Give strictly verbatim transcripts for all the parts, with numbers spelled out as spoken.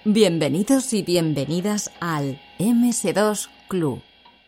Bienvenidos y bienvenidas al eme ese dos Club.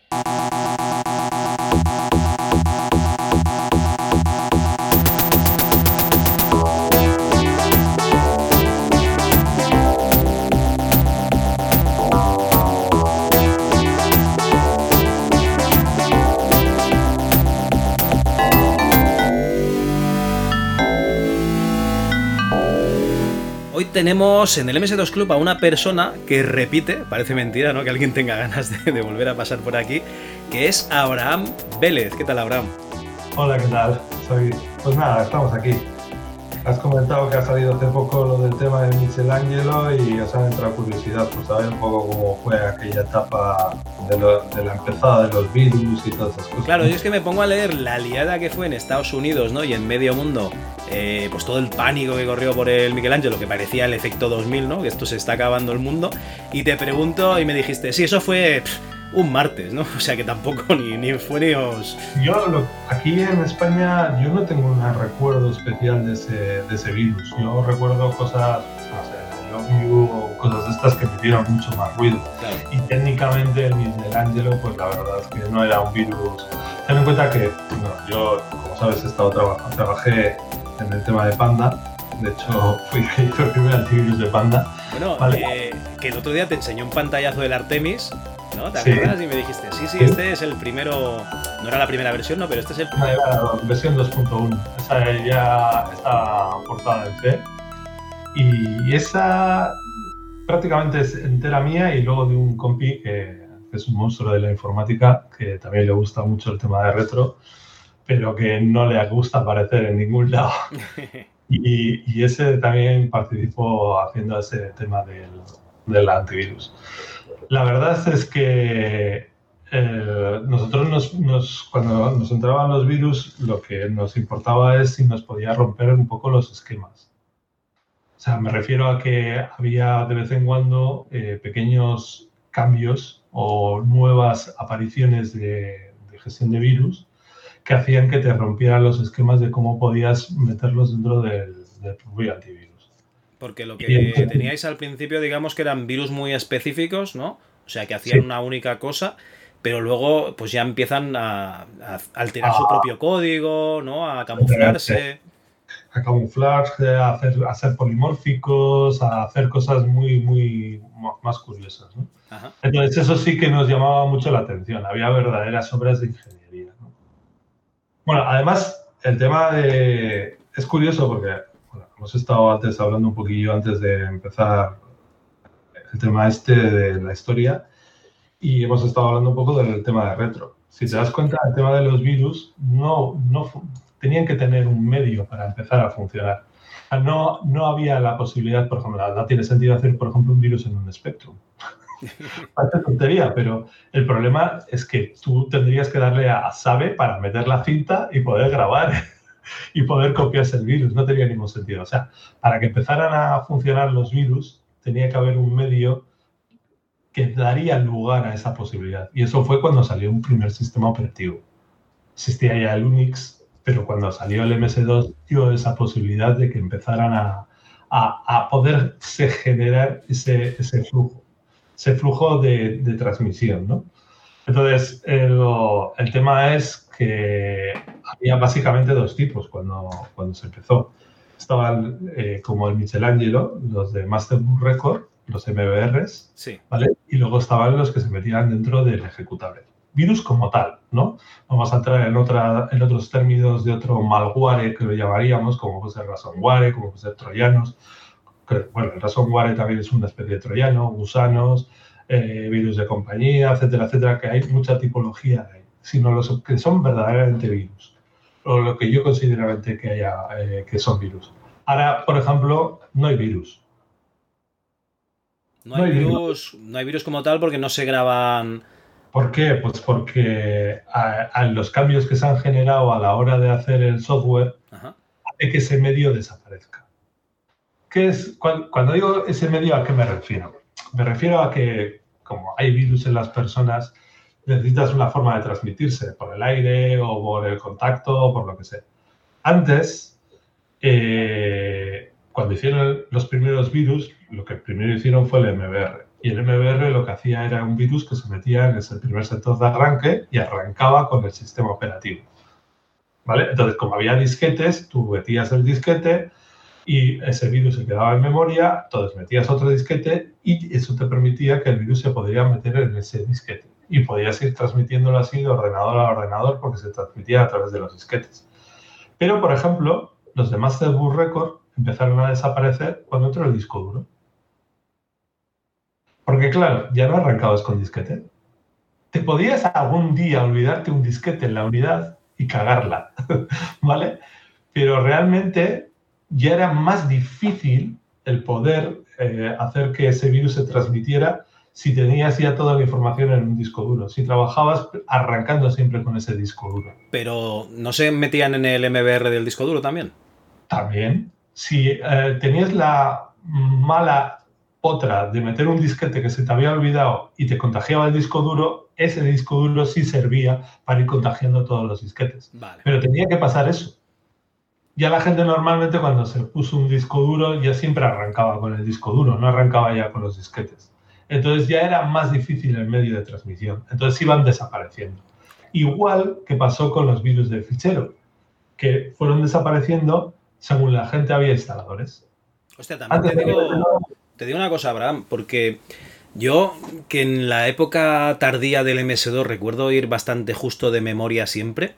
Hoy tenemos en el eme ese dos Club a una persona que repite, parece mentira, ¿no?, que alguien tenga ganas de, de volver a pasar por aquí, que es Abraham Vélez. ¿Qué tal, Abraham? Hola, ¿qué tal? Soy... Pues nada, estamos aquí. Has comentado que ha salido hace poco lo del tema de Michelangelo y os ha entrado curiosidad por saber un poco cómo fue aquella etapa de, lo, de la empezada de los virus y todas esas cosas. Claro, yo es que me pongo a leer la liada que fue en Estados Unidos, ¿no?, y en medio mundo, eh, pues todo el pánico que corrió por el Michelangelo, que parecía el efecto dos mil, ¿no?, que esto se está acabando el mundo, y te pregunto y me dijiste, sí, eso fue... Pff, un martes, ¿no? O sea que tampoco ni, ni fue ni os... Yo, lo, aquí en España, yo no tengo un recuerdo especial de ese, de ese virus. Yo recuerdo cosas, no sé, el ómnibus o cosas de estas que me dieron mucho más ruido. Claro. Y técnicamente el Michelangelo, pues la verdad es que no era un virus. Ten en cuenta que, bueno, yo, como sabes, he estado trabajando, trabajé en el tema de Panda. De hecho, fui el que hizo el primer antivirus de Panda. Bueno, ¿vale? eh, que el otro día te enseñó un pantallazo del Artemis, ¿no? ¿Te Sí. acuerdas? Y me dijiste, sí, sí, Sí. este es el primero... No era la primera versión, no, pero este es el... Era la versión dos punto uno. Esa ya está portada en C. Y esa prácticamente es entera mía y luego de un compi que es un monstruo de la informática, que también le gusta mucho el tema de retro, pero que no le gusta aparecer en ningún lado. Y, y ese también participó haciendo ese tema del, del antivirus. La verdad es que eh, nosotros nos, nos, cuando nos entraban los virus, lo que nos importaba es si nos podía romper un poco los esquemas. O sea, me refiero a que había de vez en cuando eh, pequeños cambios o nuevas apariciones de, de gestión de virus que hacían que te rompieran los esquemas de cómo podías meterlos dentro del, del propio antivirus. Porque lo que teníais al principio, digamos que eran virus muy específicos, ¿no? O sea, que hacían Sí. una única cosa, pero luego pues ya empiezan a, a alterar Ah. su propio código, ¿no? A camuflarse. A camuflarse, a hacer, a ser polimórficos, a hacer cosas muy, muy más curiosas, ¿no? Ajá. Entonces eso sí que nos llamaba mucho la atención. Había verdaderas obras de ingeniería, ¿no? Bueno, además el tema de... Es curioso porque bueno, hemos estado antes hablando un poquillo antes de empezar el tema este de la historia y hemos estado hablando un poco del tema de retro. Si te das cuenta, el tema de los virus no, no tenían que tener un medio para empezar a funcionar. No, no había la posibilidad, por ejemplo, no tiene sentido hacer, por ejemplo, un virus en un Spectrum. Parece tontería, pero el problema es que tú tendrías que darle a SABE para meter la cinta y poder grabar y poder copiarse el virus. No tenía ningún sentido. O sea, para que empezaran a funcionar los virus, tenía que haber un medio que daría lugar a esa posibilidad. Y eso fue cuando salió un primer sistema operativo. Existía ya el Unix, pero cuando salió el eme ese dos dio esa posibilidad de que empezaran a, a, a poderse generar ese, ese flujo, ese flujo de, de transmisión, ¿no? Entonces, el, el tema es que había básicamente dos tipos cuando, cuando se empezó. Estaban eh, como el Michelangelo, los de Masterbook Record, los eme be erres, Sí. ¿vale? Y luego estaban los que se metían dentro del ejecutable. Virus como tal, ¿no? Vamos a entrar en, otra, en otros términos de otro malware que lo llamaríamos, como puede ser ransomware, como puede ser troyanos. Que, bueno, el ransomware también es una especie de troyano, gusanos, eh, virus de compañía, etcétera, etcétera, que hay mucha tipología de ahí, sino los que son verdaderamente virus, o lo que yo considero que, haya, eh, que son virus. Ahora, por ejemplo, no hay virus. No hay virus, no hay virus como tal porque no se graban... ¿Por qué? Pues porque a, a los cambios que se han generado a la hora de hacer el software Ajá. hace que ese medio desaparezca. ¿Qué es, cuando, cuando digo ese medio, ¿a qué me refiero? Me refiero a que, como hay virus en las personas, necesitas una forma de transmitirse, por el aire o por el contacto o por lo que sea. Antes, eh, cuando hicieron los primeros virus, lo que primero hicieron fue el M B R. Y el M B R lo que hacía era un virus que se metía en el primer sector de arranque y arrancaba con el sistema operativo. ¿Vale? Entonces, como había disquetes, tú metías el disquete y ese virus se quedaba en memoria, entonces metías otro disquete y eso te permitía que el virus se podría meter en ese disquete. Y podías ir transmitiéndolo así de ordenador a ordenador porque se transmitía a través de los disquetes. Pero, por ejemplo, los de Master Boot Record empezaron a desaparecer cuando entró el disco duro. Porque, claro, ya no arrancabas con disquete. Te podías algún día olvidarte un disquete en la unidad y cagarla, ¿vale? Pero realmente ya era más difícil el poder eh, hacer que ese virus se transmitiera si tenías ya toda la información en un disco duro, si trabajabas arrancando siempre con ese disco duro. Pero, ¿no se metían en el M B R del disco duro también? También. Si eh, tenías la mala otra de meter un disquete que se te había olvidado y te contagiaba el disco duro, ese disco duro sí servía para ir contagiando todos los disquetes. Vale. Pero tenía que pasar eso. Ya la gente normalmente cuando se puso un disco duro ya siempre arrancaba con el disco duro, no arrancaba ya con los disquetes. Entonces ya era más difícil el medio de transmisión. Entonces iban desapareciendo. Igual que pasó con los virus de fichero, que fueron desapareciendo según la gente había instaladores. Hostia, también te digo, te digo una cosa, Abraham, porque yo, que en la época tardía del eme ese dos recuerdo ir bastante justo de memoria siempre,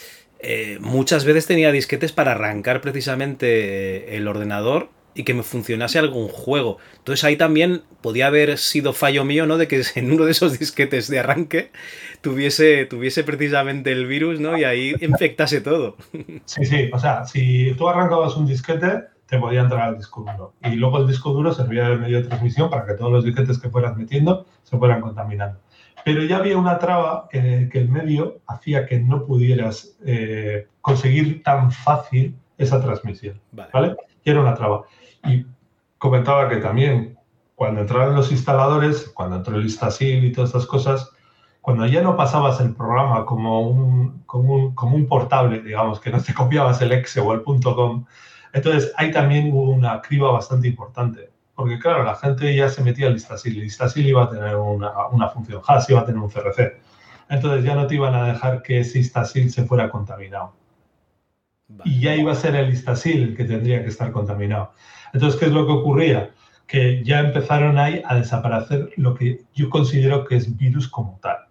eh, muchas veces tenía disquetes para arrancar precisamente el ordenador y que me funcionase algún juego. Entonces ahí también podía haber sido fallo mío, ¿no? De que en uno de esos disquetes de arranque tuviese, tuviese precisamente el virus, ¿no? Y ahí infectase todo. Sí, sí. O sea, si tú arrancabas un disquete, te podía entrar al disco duro. Y luego el disco duro servía de medio de transmisión para que todos los disquetes que fueras metiendo se fueran contaminando. Pero ya había una traba que, que el medio hacía que no pudieras eh, conseguir tan fácil esa transmisión. Vale. ¿Vale? Y era una traba. Y comentaba que también cuando entraron los instaladores, cuando entró el Instasil y todas estas cosas, cuando ya no pasabas el programa como un, como un, como un portable, digamos, que no te copiabas el exe o el .com, entonces ahí también hubo una criba bastante importante. Porque claro, la gente ya se metía al Instasil. El Instasil iba a tener una, una función hash, iba a tener un C R C. Entonces ya no te iban a dejar que ese Instasil se fuera contaminado. Vale. Y ya iba a ser el Instasil el que tendría que estar contaminado. Entonces, ¿qué es lo que ocurría? Que ya empezaron ahí a desaparecer lo que yo considero que es virus como tal.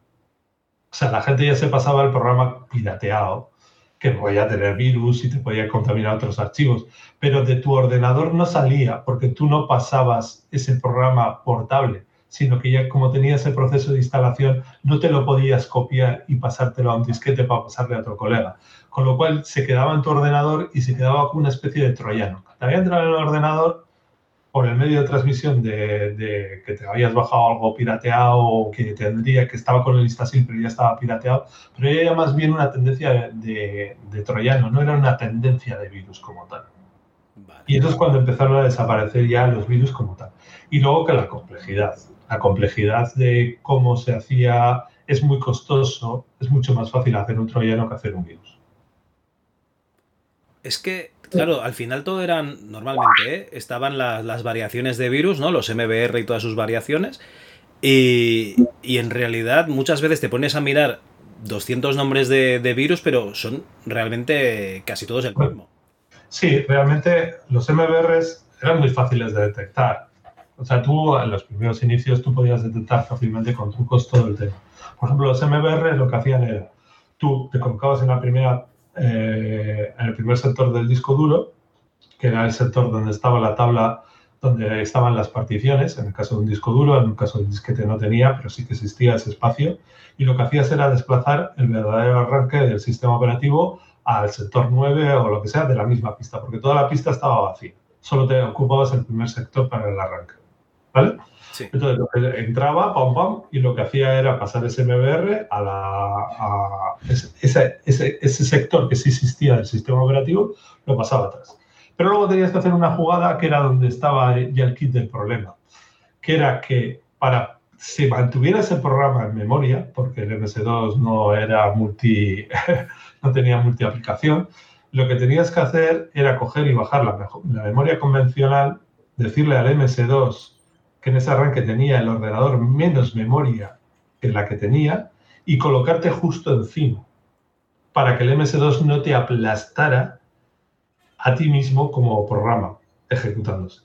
O sea, la gente ya se pasaba el programa pirateado, que podía tener virus y te podía contaminar otros archivos, pero de tu ordenador no salía porque tú no pasabas ese programa portable, sino que ya como tenía ese proceso de instalación, no te lo podías copiar y pasártelo a un disquete para pasarle a otro colega. Con lo cual se quedaba en tu ordenador y se quedaba como una especie de troyano. Te había entrado en el ordenador por el medio de transmisión de, de que te habías bajado algo pirateado o que tendría que estaba con el Instasil pero ya estaba pirateado, pero era más bien una tendencia de, de, de troyano, no era una tendencia de virus como tal. Vale. Y eso es cuando empezaron a desaparecer ya los virus como tal. Y luego que la complejidad, la complejidad de cómo se hacía es muy costoso, es mucho más fácil hacer un troyano que hacer un virus. Es que, claro, al final todo eran, normalmente, ¿eh? estaban las, las variaciones de virus, ¿no? Los M B R y todas sus variaciones. Y, y en realidad muchas veces te pones a mirar doscientos nombres de, de virus, pero son realmente casi todos el mismo. Sí, realmente los M B Rs eran muy fáciles de detectar. O sea, tú en los primeros inicios tú podías detectar fácilmente con trucos todo el tema. Por ejemplo, los M B R lo que hacían era, tú te colocabas en la primera... Eh, en el primer sector del disco duro, que era el sector donde estaba la tabla, donde estaban las particiones, en el caso de un disco duro, en el caso del disquete no tenía, pero sí que existía ese espacio, y lo que hacías era desplazar el verdadero arranque del sistema operativo al sector nueve o lo que sea de la misma pista, porque toda la pista estaba vacía, solo te ocupabas el primer sector para el arranque, ¿vale? Sí. Entonces, lo que entraba, pam, pam, y lo que hacía era pasar ese M B R a, la, a ese, ese, ese, ese sector que sí existía del sistema operativo, lo pasaba atrás. Pero luego tenías que hacer una jugada que era donde estaba ya el kit del problema, que era que para que se mantuviera ese programa en memoria, porque el eme ese dos no era multi, no tenía multiaplicación, lo que tenías que hacer era coger y bajar la, la memoria convencional decirle al eme ese dos que en ese arranque tenía el ordenador menos memoria que la que tenía y colocarte justo encima para que el eme ese dos no te aplastara a ti mismo como programa ejecutándose.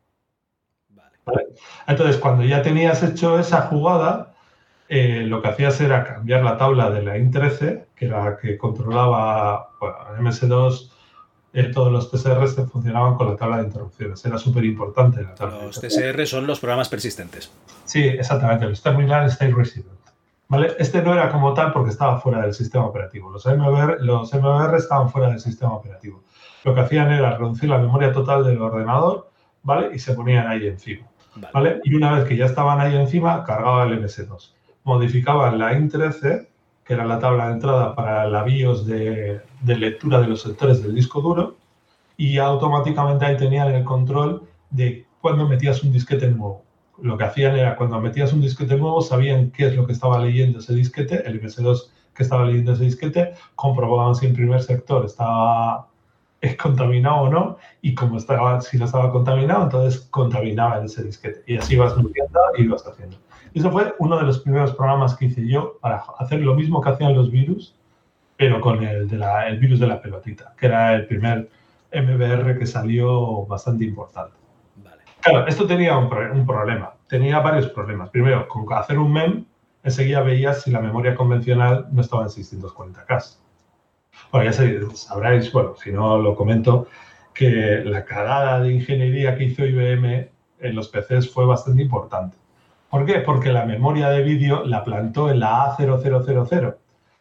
Vale. ¿Vale? Entonces, cuando ya tenías hecho esa jugada, eh, lo que hacías era cambiar la tabla de la I N trece, que era la que controlaba, bueno, el eme ese dos, eh, todos los T S Rs funcionaban con la tabla de interrupciones. Era súper importante la tabla. Los T S R son los programas persistentes. Sí, exactamente, los Terminal State Resident. ¿Vale? Este no era como tal porque estaba fuera del sistema operativo. Los M V R, los M V R estaban fuera del sistema operativo. Lo que hacían era reducir la memoria total del ordenador, ¿vale? Y se ponían ahí encima, ¿vale? ¿Vale? Y una vez que ya estaban ahí encima, cargaba el eme ese dos. Modificaban la I N trece, que era la tabla de entrada para la BIOS de, de lectura de los sectores del disco duro, y automáticamente ahí tenían el control de cuando metías un disquete nuevo. Lo que hacían era, cuando metías un disquete nuevo, sabían qué es lo que estaba leyendo ese disquete, el eme ese dos que estaba leyendo ese disquete, comprobaban si el primer sector estaba contaminado o no, y como estaba, si no estaba contaminado, entonces contaminaban ese disquete. Y así ibas metiendo y ibas haciendo. Y eso fue uno de los primeros programas que hice yo para hacer lo mismo que hacían los virus, pero con el, de la, el virus de la pelotita, que era el primer eme ve erre que salió bastante importante. Claro, esto tenía un, un problema, tenía varios problemas. Primero, con hacer un mem, enseguida veías si la memoria convencional no estaba en seiscientos cuarenta K. Bueno, ya sabréis, bueno, si no lo comento, que la cagada de ingeniería que hizo I B M en los P Cs fue bastante importante. ¿Por qué? Porque la memoria de vídeo la plantó en la A cero cero cero cero,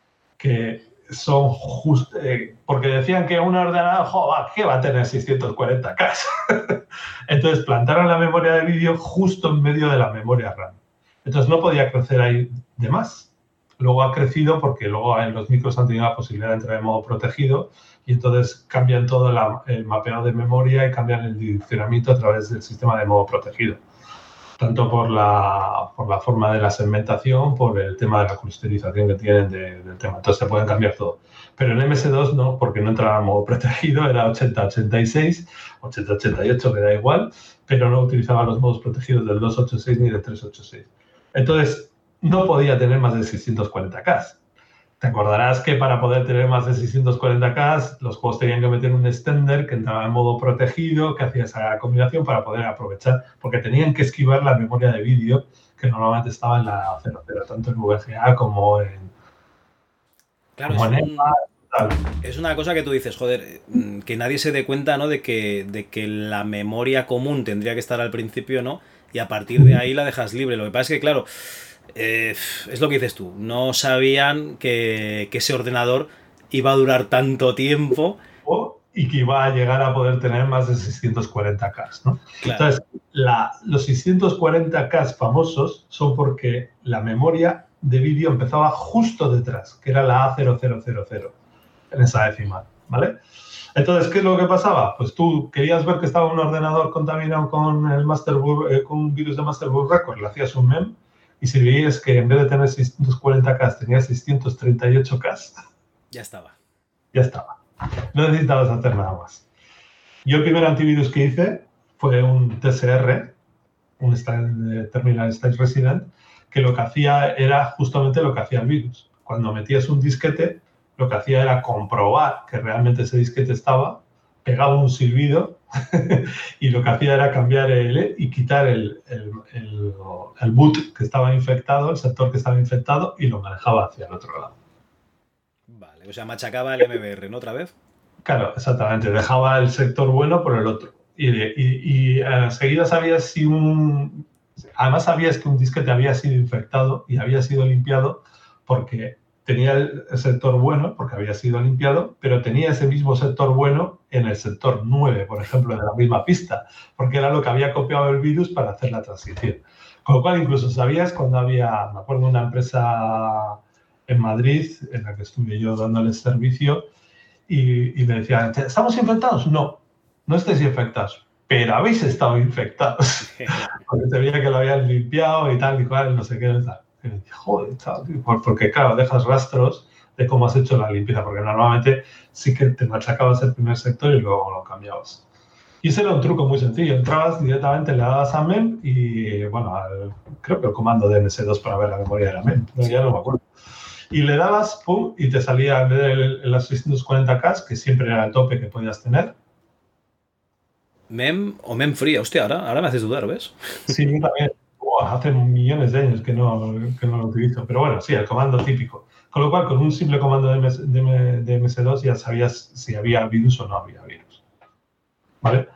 que son justo, eh, porque decían que un ordenador, joder, ¿qué va a tener seiscientos cuarenta K? Entonces plantaron la memoria de vídeo justo en medio de la memoria RAM. Entonces no podía crecer ahí de más. Luego ha crecido porque luego en los micros han tenido la posibilidad de entrar en modo protegido y entonces cambian todo la, el mapeado de memoria y cambian el direccionamiento a través del sistema de modo protegido. Tanto por la, por la forma de la segmentación, por el tema de la clusterización que tienen de, del tema. Entonces se pueden cambiar todo. Pero en eme ese dos no, porque no entraba en modo protegido, era ochenta ochenta y seis, ochenta ochenta y ocho, que da igual, pero no utilizaba los modos protegidos del doscientos ochenta y seis ni del trescientos ochenta y seis. Entonces no podía tener más de seiscientos cuarenta K. Te acordarás que para poder tener más de seiscientos cuarenta K, los juegos tenían que meter un extender que entraba en modo protegido, que hacía esa combinación para poder aprovechar, porque tenían que esquivar la memoria de vídeo que normalmente estaba en la cero cero, tanto en V G A como en... Claro, como es, en un, EMA, es una cosa que tú dices, joder, que nadie se dé cuenta, ¿no?, de que, de que la memoria común tendría que estar al principio, ¿no?, y a partir de ahí la dejas libre. Lo que pasa es que, claro... Eh, es lo que dices tú, no sabían que, que ese ordenador iba a durar tanto tiempo y que iba a llegar a poder tener más de seiscientos cuarenta K, ¿no? Claro. Entonces, la, los seiscientos cuarenta K famosos son porque la memoria de vídeo empezaba justo detrás, que era la A cero cero cero cero, en esa decimal, ¿vale? Entonces, ¿qué es lo que pasaba? Pues tú querías ver que estaba un ordenador contaminado con el master boot, eh, con un virus de master boot record, le hacías un mem. Y si veías que en vez de tener seiscientos cuarenta K tenía seiscientos treinta y ocho K, ya estaba. Ya estaba. No necesitabas hacer nada más. Yo el primer antivirus que hice fue un T S R, un Terminal State Resident, que lo que hacía era justamente lo que hacía el virus. Cuando metías un disquete, lo que hacía era comprobar que realmente ese disquete estaba, pegaba un silbido y lo que hacía era cambiar el y quitar el, el, el, el boot que estaba infectado, el sector que estaba infectado, y lo manejaba hacia el otro lado. Vale, o sea, machacaba el eme ve erre, ¿no? Otra vez. Claro, exactamente. Dejaba el sector bueno por el otro. Y, y, y enseguida sabías si un... Además sabías que un disquete había sido infectado y había sido limpiado porque tenía el sector bueno, porque había sido limpiado, pero tenía ese mismo sector bueno en el sector nueve, por ejemplo, de la misma pista, porque era lo que había copiado el virus para hacer la transición. Con lo cual, incluso sabías cuando había, me acuerdo, una empresa en Madrid, en la que estuve yo dándoles servicio, y, y me decían, ¿estamos infectados? No, no estáis infectados, pero habéis estado infectados. Porque te veía que lo habían limpiado y tal, y cual, no sé qué, tal. Y me dije, joder, chaval, porque claro, dejas rastros de cómo has hecho la limpieza, porque normalmente sí que te machacabas el primer sector y luego lo cambiabas. Y ese era un truco muy sencillo. Entrabas directamente, le dabas a mem y, bueno, al, creo que el comando de eme ese dos para ver la memoria era mem, no, ya no me acuerdo. Y le dabas, pum, y te salía, en vez de las seiscientos cuarenta K, que siempre era el tope que podías tener. Mem o mem free, hostia, ahora, ahora me haces dudar, ¿ves? Sí, yo también. Oh, hace millones de años que no, que no lo utilizo. Pero bueno, sí, el comando típico. Con lo cual, con un simple comando de, de, de eme ese dos ya sabías si había virus o no había virus. ¿Vale?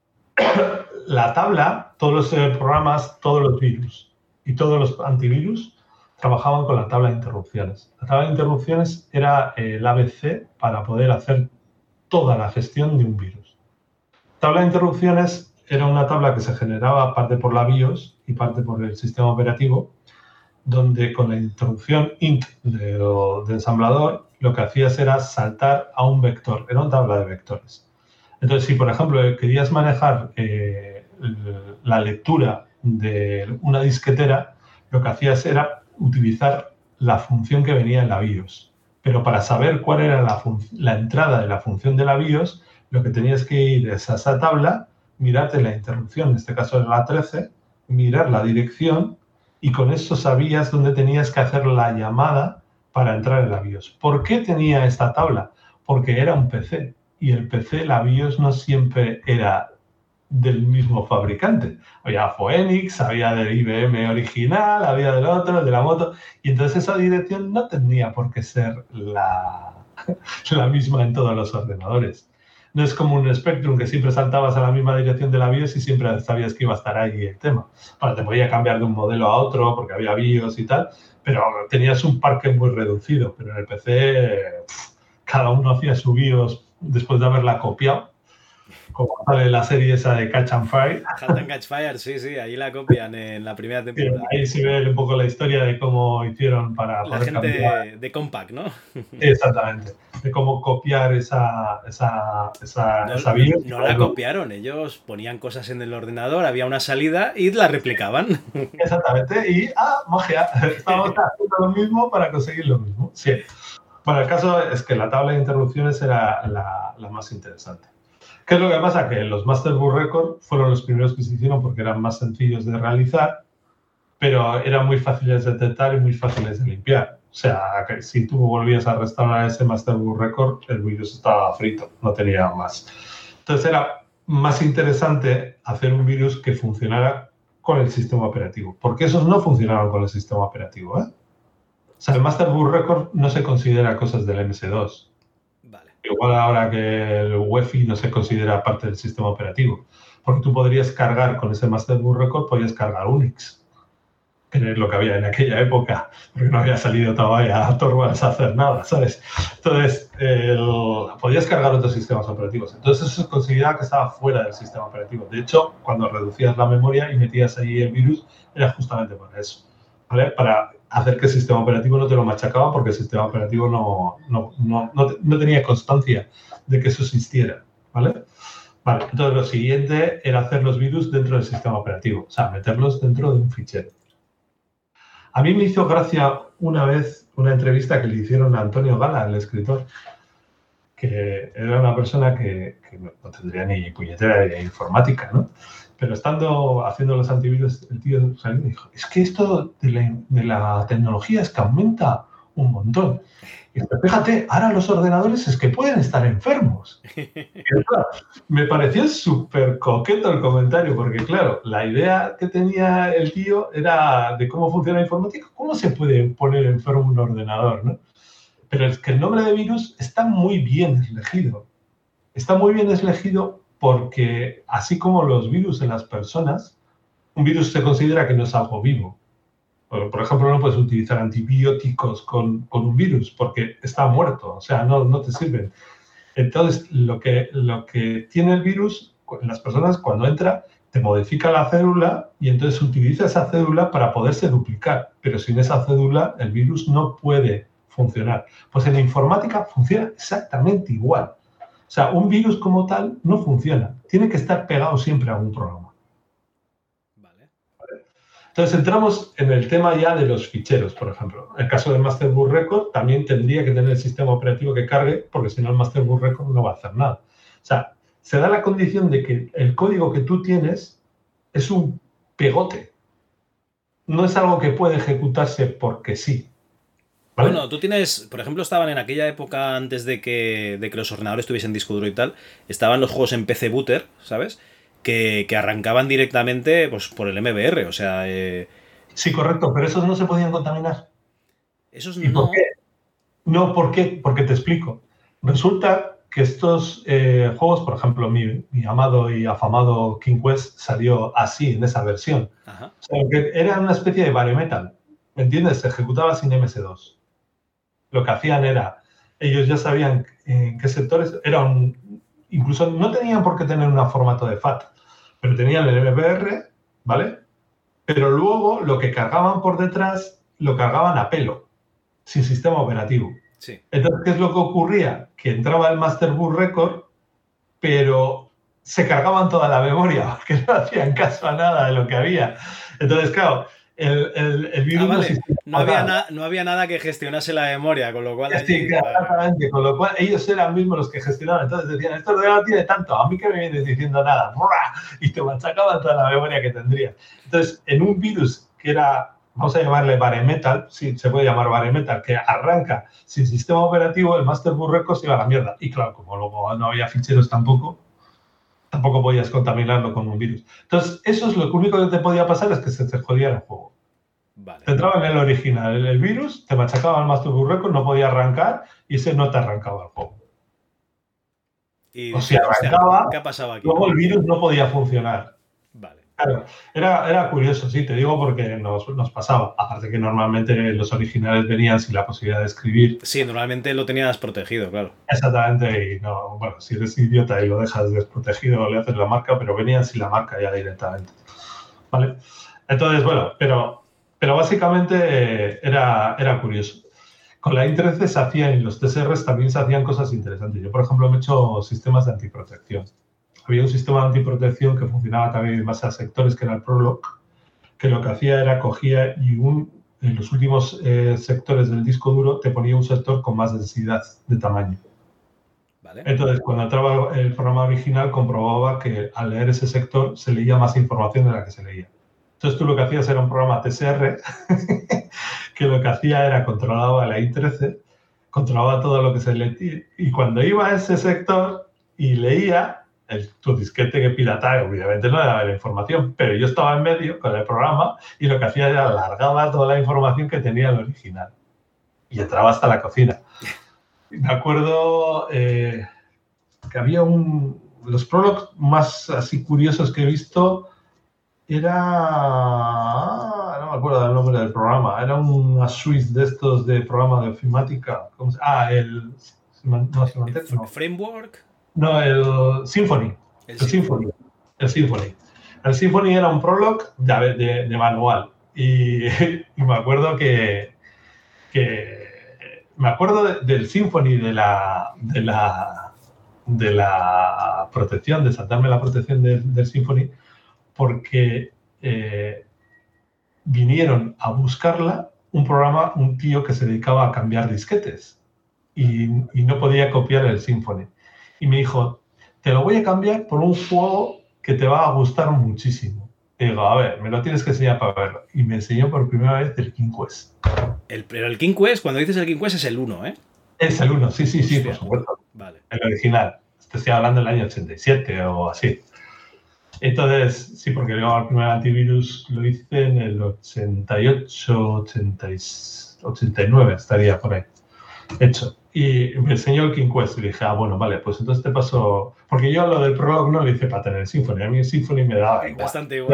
La tabla, todos los eh, programas, todos los virus y todos los antivirus trabajaban con la tabla de interrupciones. La tabla de interrupciones era eh, el A B C para poder hacer toda la gestión de un virus. Tabla de interrupciones era una tabla que se generaba parte por la BIOS y parte por el sistema operativo, donde con la interrupción int de, de ensamblador lo que hacías era saltar a un vector. Era una tabla de vectores. Entonces, si por ejemplo querías manejar eh, la lectura de una disquetera, lo que hacías era utilizar la función que venía en la BIOS. Pero para saber cuál era la, la entrada de la función de la BIOS, lo que tenías que ir es a esa tabla, mirarte la interrupción, en este caso era la trece, mirar la dirección y con eso sabías dónde tenías que hacer la llamada para entrar en la BIOS. ¿Por qué tenía esta tabla? Porque era un P C. Y el P C, la BIOS no siempre era del mismo fabricante. Había Phoenix, había del I B M original, había del otro, de la moto. Y entonces esa dirección no tenía por qué ser la, la misma en todos los ordenadores. No es como un Spectrum que siempre saltabas a la misma dirección de la BIOS y siempre sabías que iba a estar ahí el tema. Bueno, te podía cambiar de un modelo a otro porque había BIOS y tal, pero tenías un parque muy reducido. Pero en el P C, pff, cada uno hacía su BIOS después de haberla copiado, como sale la serie esa de Catch and Fire. Halt and Catch Fire, sí, sí, ahí la copian en la primera temporada. Sí, ahí se ve un poco la historia de cómo hicieron para la poder gente cambiar. De Compaq, ¿no? Exactamente, de cómo copiar esa, esa, esa, no, esa BIOS. No, no la copiaron, ellos ponían cosas en el ordenador, había una salida y la replicaban. Exactamente, y ¡ah, magia! Estamos haciendo lo mismo para conseguir lo mismo. Sí. Bueno, el caso es que la tabla de interrupciones era la, la más interesante. ¿Qué es lo que pasa? Que los Master Boot Record fueron los primeros que se hicieron porque eran más sencillos de realizar, pero eran muy fáciles de detectar y muy fáciles de limpiar. O sea, que si tú volvías a restaurar ese Master Boot Record, el virus estaba frito, no tenía más. Entonces era más interesante hacer un virus que funcionara con el sistema operativo, porque esos no funcionaban con el sistema operativo, ¿eh? O sea, el Master Boot Record no se considera cosas del eme ese dos. Vale. Igual ahora que el UEFI no se considera parte del sistema operativo. Porque tú podrías cargar con ese Master Boot Record, podrías cargar Unix, que es lo que había en aquella época, porque no había salido todavía a Torvalds a hacer nada, ¿sabes? Entonces, el, podías cargar otros sistemas operativos. Entonces, eso se consideraba que estaba fuera del sistema operativo. De hecho, cuando reducías la memoria y metías ahí el virus, era justamente para eso, ¿vale? Para hacer que el sistema operativo no te lo machacaba porque el sistema operativo no, no, no, no, no tenía constancia de que eso existiera, ¿vale? Vale, entonces lo siguiente era hacer los virus dentro del sistema operativo, o sea, meterlos dentro de un fichero. A mí me hizo gracia una vez una entrevista que le hicieron a Antonio Gala, el escritor, que era una persona que, que no tendría ni puñetera de informática, ¿no? Pero estando haciendo los antivirus, el tío salió y dijo, es que esto de la, de la tecnología es que aumenta un montón. Y fíjate, ahora los ordenadores es que pueden estar enfermos. Y claro, me pareció súper coqueto el comentario, porque claro, la idea que tenía el tío era de cómo funciona la informática, cómo se puede poner enfermo un ordenador, ¿no? Pero es que el nombre de virus está muy bien elegido. Está muy bien elegido porque, así como los virus en las personas, un virus se considera que no es algo vivo. Por ejemplo, no puedes utilizar antibióticos con, con un virus porque está muerto, o sea, no, no te sirven. Entonces, lo que, lo que tiene el virus en las personas, cuando entra, te modifica la célula y entonces utiliza esa célula para poderse duplicar. Pero sin esa célula, el virus no puede funcionar. Pues en la informática funciona exactamente igual. O sea, un virus como tal no funciona. Tiene que estar pegado siempre a un programa. Vale. Vale. Entonces, entramos en el tema ya de los ficheros, por ejemplo. En el caso del Master Boot Record, también tendría que tener el sistema operativo que cargue, porque si no el Master Boot Record no va a hacer nada. O sea, se da la condición de que el código que tú tienes es un pegote. No es algo que puede ejecutarse porque sí. ¿Vale? Bueno, tú tienes, por ejemplo, estaban en aquella época antes de que, de que los ordenadores tuviesen disco duro y tal, estaban los juegos en P C Booter, ¿sabes? Que, que arrancaban directamente pues, por el M B R, o sea... Eh... Sí, correcto, pero esos no se podían contaminar. Esos ¿Y no... por qué? No, ¿por qué? Porque te explico. Resulta que estos eh, juegos, por ejemplo, mi, mi amado y afamado King Quest salió así, en esa versión. Ajá. O sea, que era una especie de bare metal, ¿me entiendes? Se ejecutaba sin M S dos. Lo que hacían era, ellos ya sabían en qué sectores, era un, incluso no tenían por qué tener un formato de F A T, pero tenían el M B R, ¿vale? Pero luego lo que cargaban por detrás, lo cargaban a pelo, sin sistema operativo. Sí. Entonces, ¿qué es lo que ocurría? Que entraba el Master Boot Record, pero se cargaban toda la memoria, porque no hacían caso a nada de lo que había. Entonces, claro, el, el, el virus... Ah, vale. no, había na, no había nada que gestionase la memoria, con lo cual... Sí, allí, claro, exactamente, con lo cual ellos eran mismos los que gestionaban. Entonces decían, esto no tiene tanto, a mí que me vienes diciendo nada. Y te machacaban toda la memoria que tendría. Entonces, en un virus que era... Vamos a llamarle bare metal, sí, se puede llamar bare metal, que arranca sin sistema operativo, el Master Boot Record se iba a la mierda. Y claro, como luego no había ficheros tampoco, tampoco podías contaminarlo con un virus. Entonces, eso es lo único que te podía pasar, es que se te jodía el juego. Vale. Te entraba en el original, el, el virus, te machacaba el Master Boot Record, no podía arrancar y ese no te arrancaba el juego. Y, o sea, arrancaba, ¿qué ha pasado aquí? Luego el virus no podía funcionar. Vale. Claro, era, era curioso, sí, te digo porque nos, nos pasaba. Aparte que normalmente los originales venían sin la posibilidad de escribir. Sí, normalmente lo tenías protegido, claro. Exactamente, y no, bueno, si eres idiota y lo dejas desprotegido, le haces la marca, pero venían sin la marca ya directamente. ¿Vale? Entonces, bueno, pero, pero básicamente era, era curioso. Con la I trece se hacían, y los T S Rs también se hacían cosas interesantes. Yo, por ejemplo, me he hecho sistemas de antiprotección. Había un sistema de antiprotección que funcionaba también en base a sectores, que era el Prolog, que lo que hacía era cogía y un, en los últimos eh, sectores del disco duro te ponía un sector con más densidad de tamaño. Vale. Entonces, cuando entraba el programa original, comprobaba que al leer ese sector se leía más información de la que se leía. Entonces, tú lo que hacías era un programa T S R que lo que hacía era controlaba la I trece, controlaba todo lo que se leía, y cuando iba a ese sector y leía, el, tu disquete que pirataba, obviamente no le daba la información, pero yo estaba en medio con el programa y lo que hacía era alargaba toda la información que tenía el original. Y entraba hasta la cocina. Y me acuerdo eh, que había un... Los Prolog más así curiosos que he visto era... No me acuerdo del nombre del programa. Era una suite de estos de programa de ofimática. ¿Cómo se, ah, el... No, Symantec, no. ¿Framework? No, el Symfony. El, el Symfony. El Symfony. El Symfony era un Prolog de, de, de manual. Y, y me acuerdo que, que me acuerdo de, del Symfony de la, de la de la protección, de saltarme la protección de, del Symfony, porque eh, vinieron a buscarla un programa, un tío que se dedicaba a cambiar disquetes y, y no podía copiar el Symfony. Y me dijo, te lo voy a cambiar por un juego que te va a gustar muchísimo. Y digo, a ver, me lo tienes que enseñar para verlo. Y me enseñó por primera vez el King Quest. El, pero el King Quest, cuando dices el King Quest, es el uno, ¿eh? Es el uno, sí, sí, sí, Hostia. por supuesto. Vale. El original. Te estoy hablando del año ochenta y siete o así. Entonces, sí, porque yo el primer antivirus lo hice en el ochenta y ocho, ochenta y nueve, estaría por ahí, hecho. Y me enseñó el King Quest y le dije, ah, bueno, vale, pues entonces te paso... Porque yo lo del Prolog no lo hice para tener Symfony. A mí el Symfony me daba igual. Bastante igual.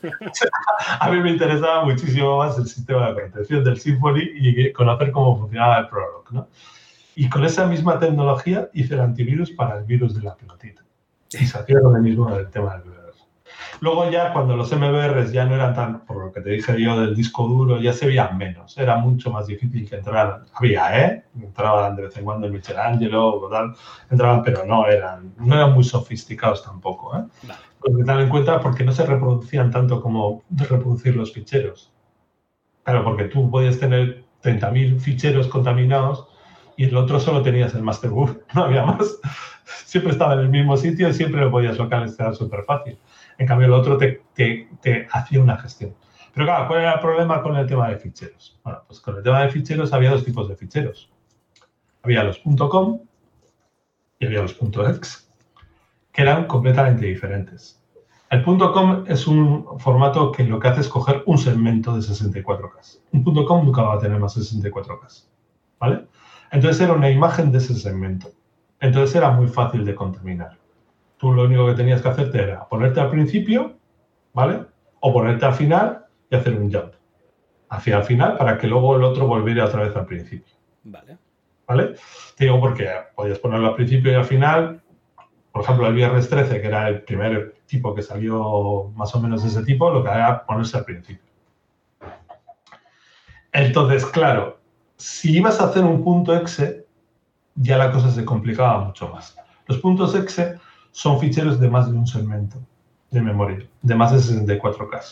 A mí me interesaba muchísimo más el sistema de protección del Symfony y conocer cómo funcionaba el Prolog, ¿no? Y con esa misma tecnología hice el antivirus para el virus de la pelotita. Y se hacía lo mismo del tema del virus. Luego ya cuando los M B Rs ya no eran tan, por lo que te dije yo del disco duro, ya se veían menos. Era mucho más difícil que entraran. Había, ¿eh? Entraban de vez en cuando el Michelangelo o tal. Entraban, pero no eran, no eran muy sofisticados tampoco, ¿eh? Vale. Porque ten en cuenta porque no se reproducían tanto como reproducir los ficheros. Claro, porque tú puedes tener treinta mil ficheros contaminados y el otro solo tenías el master boot, no había más. Siempre estaba en el mismo sitio y siempre lo podías localizar súper fácil. En cambio, el otro te, te, te hacía una gestión. Pero claro, ¿cuál era el problema con el tema de ficheros? Bueno, pues con el tema de ficheros había dos tipos de ficheros. Había los .com y había los .exe, que eran completamente diferentes. El .com es un formato que lo que hace es coger un segmento de sesenta y cuatro K. Un .com nunca va a tener más de sesenta y cuatro K, ¿vale? Entonces era una imagen de ese segmento. Entonces era muy fácil de contaminar. Tú lo único que tenías que hacerte era ponerte al principio, ¿vale? O ponerte al final y hacer un jump hacia el final para que luego el otro volviera otra vez al principio. Vale. ¿Vale? Te digo porque podías ponerlo al principio y al final. Por ejemplo, el viernes trece, que era el primer tipo que salió más o menos de ese tipo, lo que era ponerse al principio. Entonces, claro, si ibas a hacer un punto exe, ya la cosa se complicaba mucho más. Los puntos exe son ficheros de más de un segmento de memoria, de más de sesenta y cuatro K.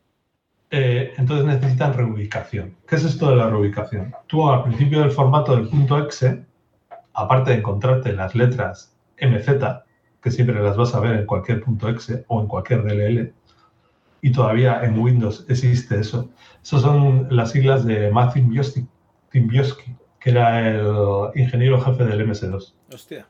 Eh, entonces necesitan reubicación. ¿Qué es esto de la reubicación? Tú al principio del formato del punto exe, aparte de encontrarte las letras M Z, que siempre las vas a ver en cualquier punto exe o en cualquier D L L, y todavía en Windows existe eso. Esas son las siglas de Matt Zimbioski, que era el ingeniero jefe del M S dos. Hostia.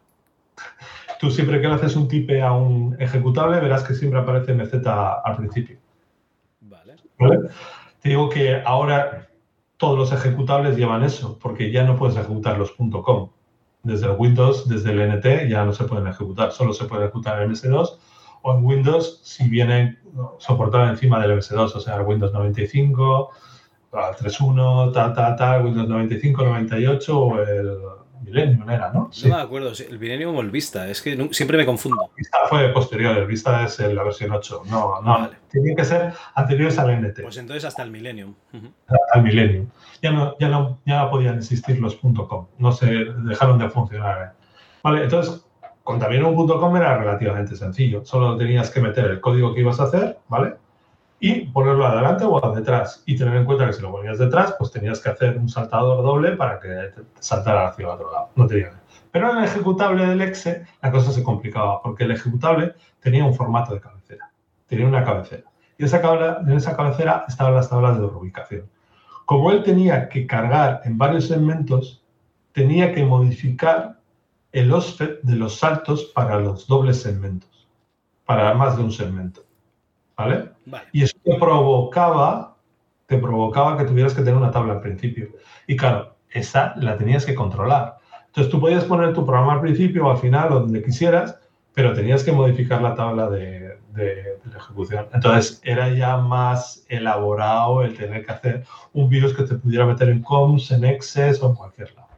Tú siempre que le haces un type a un ejecutable, verás que siempre aparece M Z al principio. Vale. ¿Vale? Te digo que ahora todos los ejecutables llevan eso, porque ya no puedes ejecutar los .com. Desde el Windows, desde el N T, ya no se pueden ejecutar. Solo se puede ejecutar en M S dos o en Windows si vienen soportados encima del M S dos, o sea, el Windows noventa y cinco, el tres punto uno, tal, tal, tal, Windows noventa y cinco, noventa y ocho o el Millennium era, ¿no? Sí. No me acuerdo, el Millennium o el Vista, es que no, siempre me confundo. El Vista fue posterior, el Vista es la versión ocho. No, no, vale. Tienen que ser anteriores al N T. Pues entonces hasta el Millennium. Uh-huh. Al Millennium. Ya no, ya, no, ya no podían existir los .com, no se dejaron de funcionar. Vale, entonces, con también un .com era relativamente sencillo. Solo tenías que meter el código que ibas a hacer, ¿vale? Y ponerlo adelante o detrás. Y tener en cuenta que si lo ponías detrás, pues tenías que hacer un saltador doble para que te saltara hacia el otro lado. No tenía. Pero en el ejecutable del exe la cosa se complicaba, porque el ejecutable tenía un formato de cabecera. Tenía una cabecera. Y esa cabla, en esa cabecera estaban las tablas de reubicación. Como él tenía que cargar en varios segmentos, tenía que modificar el offset de los saltos para los dobles segmentos, para más de un segmento. ¿Vale? Vale. Y eso te provocaba, te provocaba que tuvieras que tener una tabla al principio. Y claro, esa la tenías que controlar. Entonces tú podías poner tu programa al principio o al final o donde quisieras, pero tenías que modificar la tabla de, de, de la ejecución. Entonces era ya más elaborado el tener que hacer un virus que te pudiera meter en coms, en exes o en cualquier lado.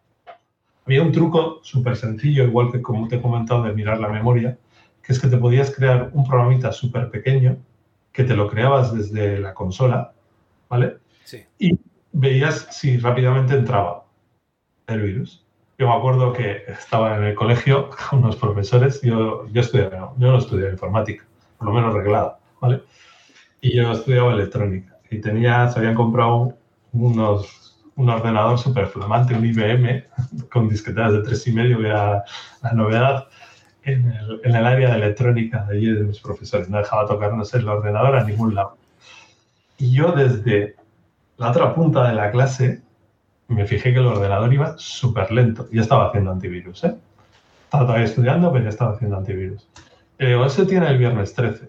Había un truco súper sencillo, igual que como te he comentado de mirar la memoria, que es que te podías crear un programita súper pequeño que te lo creabas desde la consola, ¿vale? Sí. Y veías si rápidamente entraba el virus. Yo me acuerdo que estaba en el colegio con unos profesores, yo, yo, estudiaba, yo no estudiaba informática, por lo menos reglada, ¿vale? Y yo estudiaba electrónica y tenía, se habían comprado unos, un ordenador súper flamante, un I B M con disqueteras de tres y medio, que era la novedad. En el, en el área de electrónica de allí de mis profesores. No dejaba tocarnos el ordenador a ningún lado. Y yo desde la otra punta de la clase me fijé que el ordenador iba súper lento. Ya estaba haciendo antivirus, ¿eh? Estaba todavía estudiando, pero ya estaba haciendo antivirus. Y digo, ese tiene el viernes trece.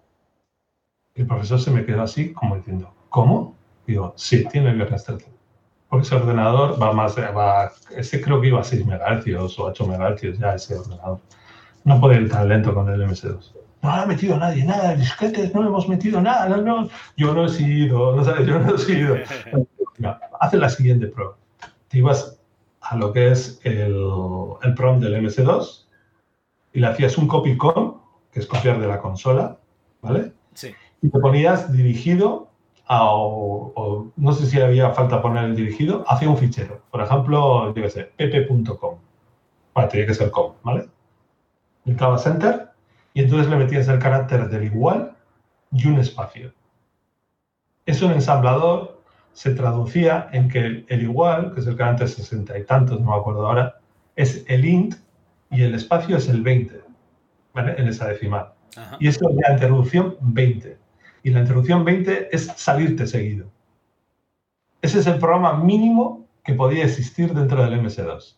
Y el profesor se me quedó así como diciendo, ¿cómo? Y digo, sí, tiene el viernes trece. Porque ese ordenador va más, va, ese creo que iba a seis megahercios o ocho megahercios ya ese ordenador. No puede ir tan lento con el M S dos. No lo ha metido nadie, nada, disquetes, no le hemos metido nada. No, no. Yo no he sido, no sabes, yo no he sido. No, haz la siguiente prueba. Te ibas a lo que es el, el prompt del M S dos y le hacías un copy con, que es copiar de la consola, ¿vale? Sí. Y te ponías dirigido a, o, o no sé si había falta poner el dirigido, hacia un fichero. Por ejemplo, yo qué sé, pp punto com. Vale, tiene que ser com, ¿vale? Clicabas Enter y entonces le metías el carácter del igual y un espacio. Eso en ensamblador se traducía en que el, el igual, que es el que antes sesenta y tantos, no me acuerdo ahora, es el int y el espacio es el veinte, ¿vale? En esa decimal. Ajá. Y esto es la interrupción veinte. Y la interrupción veinte es salirte seguido. Ese es el programa mínimo que podía existir dentro del eme ese dos.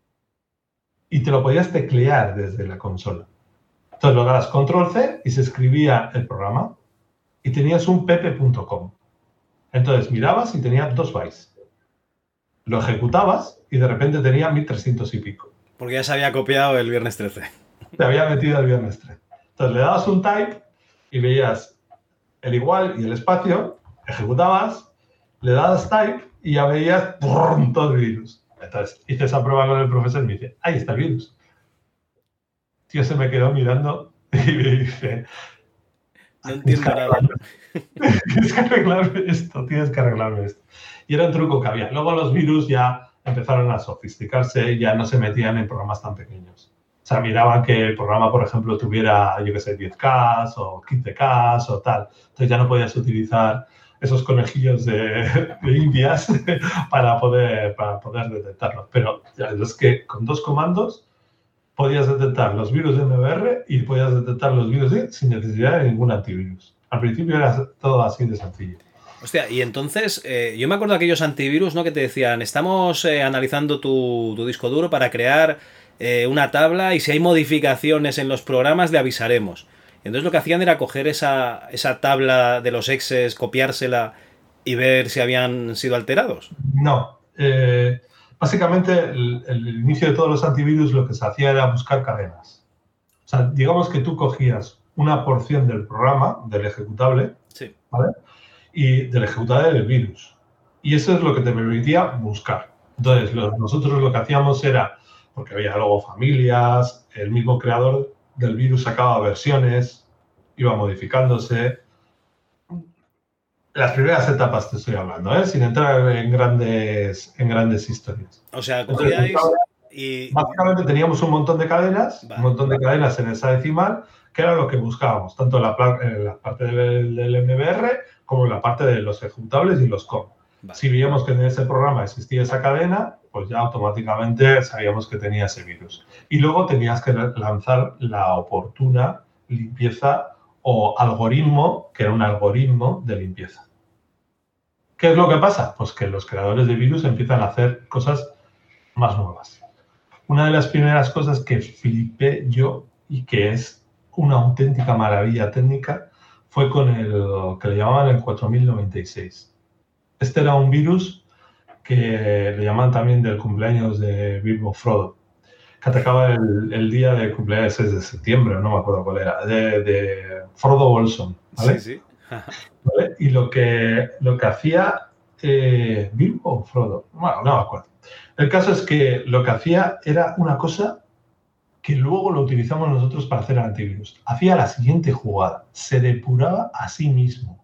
Y te lo podías teclear desde la consola. Entonces lo dabas control ce y se escribía el programa y tenías un pepe punto com. Entonces mirabas y tenía dos bytes. Lo ejecutabas y de repente tenía mil trescientos y pico. Porque ya se había copiado el viernes trece. Te había metido el viernes trece. Entonces le dabas un type y veías el igual y el espacio, ejecutabas, le dabas type y ya veías ¡brum! Todo el virus. Entonces hice esa prueba con el profesor y me dice, ahí está el virus. Tío se me quedó mirando y me dice, no entiendo nada. Tienes que arreglarme esto, tienes que arreglarme esto. Y era un truco que había. Luego los virus ya empezaron a sofisticarse y ya no se metían en programas tan pequeños. O sea, miraban que el programa, por ejemplo, tuviera, yo qué sé, diez K o quince K o tal. Entonces ya no podías utilizar esos conejillos de, de indias para poder, para poder detectarlos. Pero ya es que con dos comandos podías detectar los virus de eme be erre y podías detectar los virus de, sin necesidad de ningún antivirus. Al principio era todo así de sencillo. Hostia, y entonces, eh, yo me acuerdo de aquellos antivirus, ¿no? Que te decían, estamos eh, analizando tu, tu disco duro para crear eh, una tabla y si hay modificaciones en los programas le avisaremos. Entonces lo que hacían era coger esa, esa tabla de los exes, copiársela y ver si habían sido alterados. No. Eh, básicamente, el, el inicio de todos los antivirus lo que se hacía era buscar cadenas. O sea, digamos que tú cogías una porción del programa, del ejecutable, sí. ¿vale? Y del ejecutable del virus. Y eso es lo que te permitía buscar. Entonces, lo, nosotros lo que hacíamos era, porque había luego familias, el mismo creador del virus sacaba versiones, iba modificándose. Las primeras etapas te estoy hablando, ¿eh? Sin entrar en grandes, en grandes historias. O sea, cogíais y... Básicamente teníamos un montón de cadenas, vale. un montón de cadenas en esa decimal, que era lo que buscábamos, tanto en la, en la parte del, del eme be erre como en la parte de los ejecutables y los com. Vale. Si veíamos que en ese programa existía esa cadena, pues ya automáticamente sabíamos que tenía ese virus. Y luego tenías que lanzar la oportuna limpieza o algoritmo, que era un algoritmo de limpieza. ¿Qué es lo que pasa? Pues que los creadores de virus empiezan a hacer cosas más nuevas. Una de las primeras cosas que flipé yo y que es una auténtica maravilla técnica fue con el que le llamaban el cuatro mil noventa y seis. Este era un virus que le llaman también del cumpleaños de Bilbo Frodo, que atacaba el, el día de cumpleaños seis de septiembre, no me acuerdo cuál era, de, de Frodo Bolson, ¿vale? Sí, sí. ¿Vale? Y lo que, lo que hacía eh, Bilbo o Frodo, bueno, no me acuerdo. El caso es que lo que hacía era una cosa que luego lo utilizamos nosotros para hacer el antivirus. Hacía la siguiente jugada, se depuraba a sí mismo.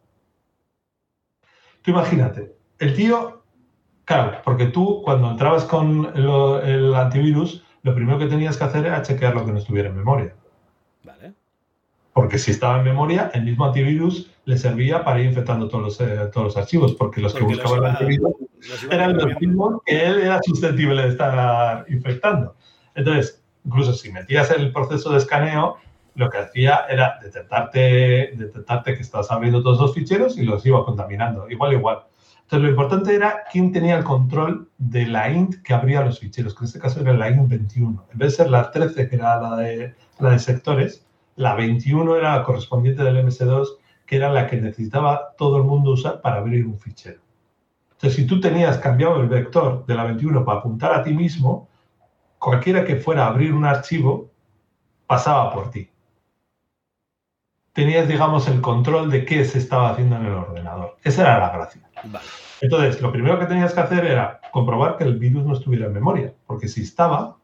Tú imagínate, el tío, claro, porque tú cuando entrabas con lo, el antivirus, lo primero que tenías que hacer era chequear lo que no estuviera en memoria. Vale. Porque si estaba en memoria, el mismo antivirus le servía para ir infectando todos los, eh, todos los archivos, porque los porque que buscaba el antivirus eran los mismos que él era susceptible de estar infectando. Entonces, incluso si metías el proceso de escaneo, lo que hacía era detectarte, detectarte que estabas abriendo todos los ficheros y los iba contaminando, igual, igual. Entonces, lo importante era quién tenía el control de la int que abría los ficheros, que en este caso era la int veintiuno. En vez de ser la trece, que era la de, la de sectores, la veintiuno era la correspondiente del eme ese dos, que era la que necesitaba todo el mundo usar para abrir un fichero. Entonces, si tú tenías cambiado el vector de la veintiuno para apuntar a ti mismo, cualquiera que fuera a abrir un archivo pasaba por ti. Tenías, digamos, el control de qué se estaba haciendo en el ordenador. Esa era la gracia. Vale. Entonces, lo primero que tenías que hacer era comprobar que el virus no estuviera en memoria, porque si estaba,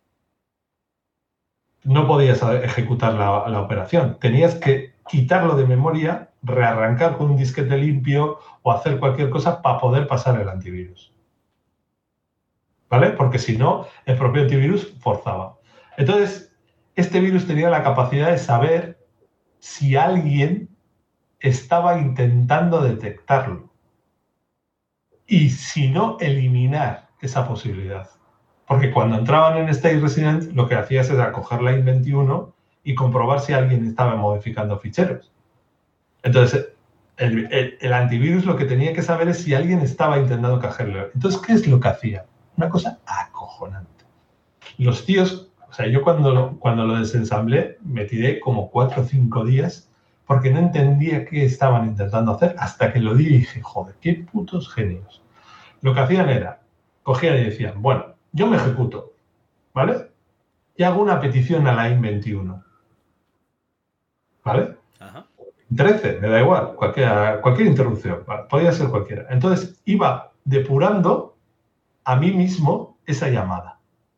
no podías ejecutar la, la operación. Tenías que quitarlo de memoria, rearrancar con un disquete limpio o hacer cualquier cosa para poder pasar el antivirus. ¿Vale? Porque si no, el propio antivirus forzaba. Entonces, este virus tenía la capacidad de saber si alguien estaba intentando detectarlo. y si no, eliminar esa posibilidad. Porque cuando entraban en State Resident, lo que hacías era coger la I N veintiuno y comprobar si alguien estaba modificando ficheros. Entonces, el, el, el antivirus lo que tenía que saber es si alguien estaba intentando cogerlo. Entonces, ¿qué es lo que hacía? Una cosa acojonante. Los tíos, o sea, yo cuando, cuando lo desensamblé, me tiré como cuatro o cinco días porque no entendía qué estaban intentando hacer hasta que lo di y dije, joder, qué putos genios. Lo que hacían era, cogían y decían, bueno, yo me ejecuto, ¿vale? Y hago una petición a la I N veintiuno, ¿vale? Ajá. trece, me da igual, cualquier, cualquier interrupción, ¿vale? Podía ser cualquiera. Entonces, iba depurando a mí mismo esa llamada.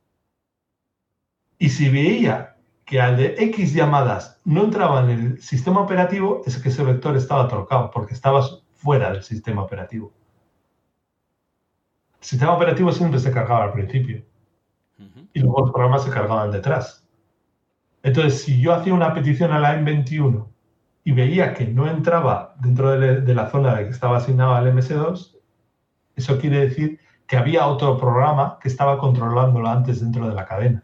Y si veía que al de X llamadas no entraba en el sistema operativo, es que ese vector estaba trocado, porque estabas fuera del sistema operativo. El sistema operativo siempre se cargaba al principio. Uh-huh. Y luego los programas se cargaban detrás. Entonces, si yo hacía una petición a la I N veintiuno y veía que no entraba dentro de, de la zona de que estaba asignado al M S dos, eso quiere decir que había otro programa que estaba controlándolo antes dentro de la cadena.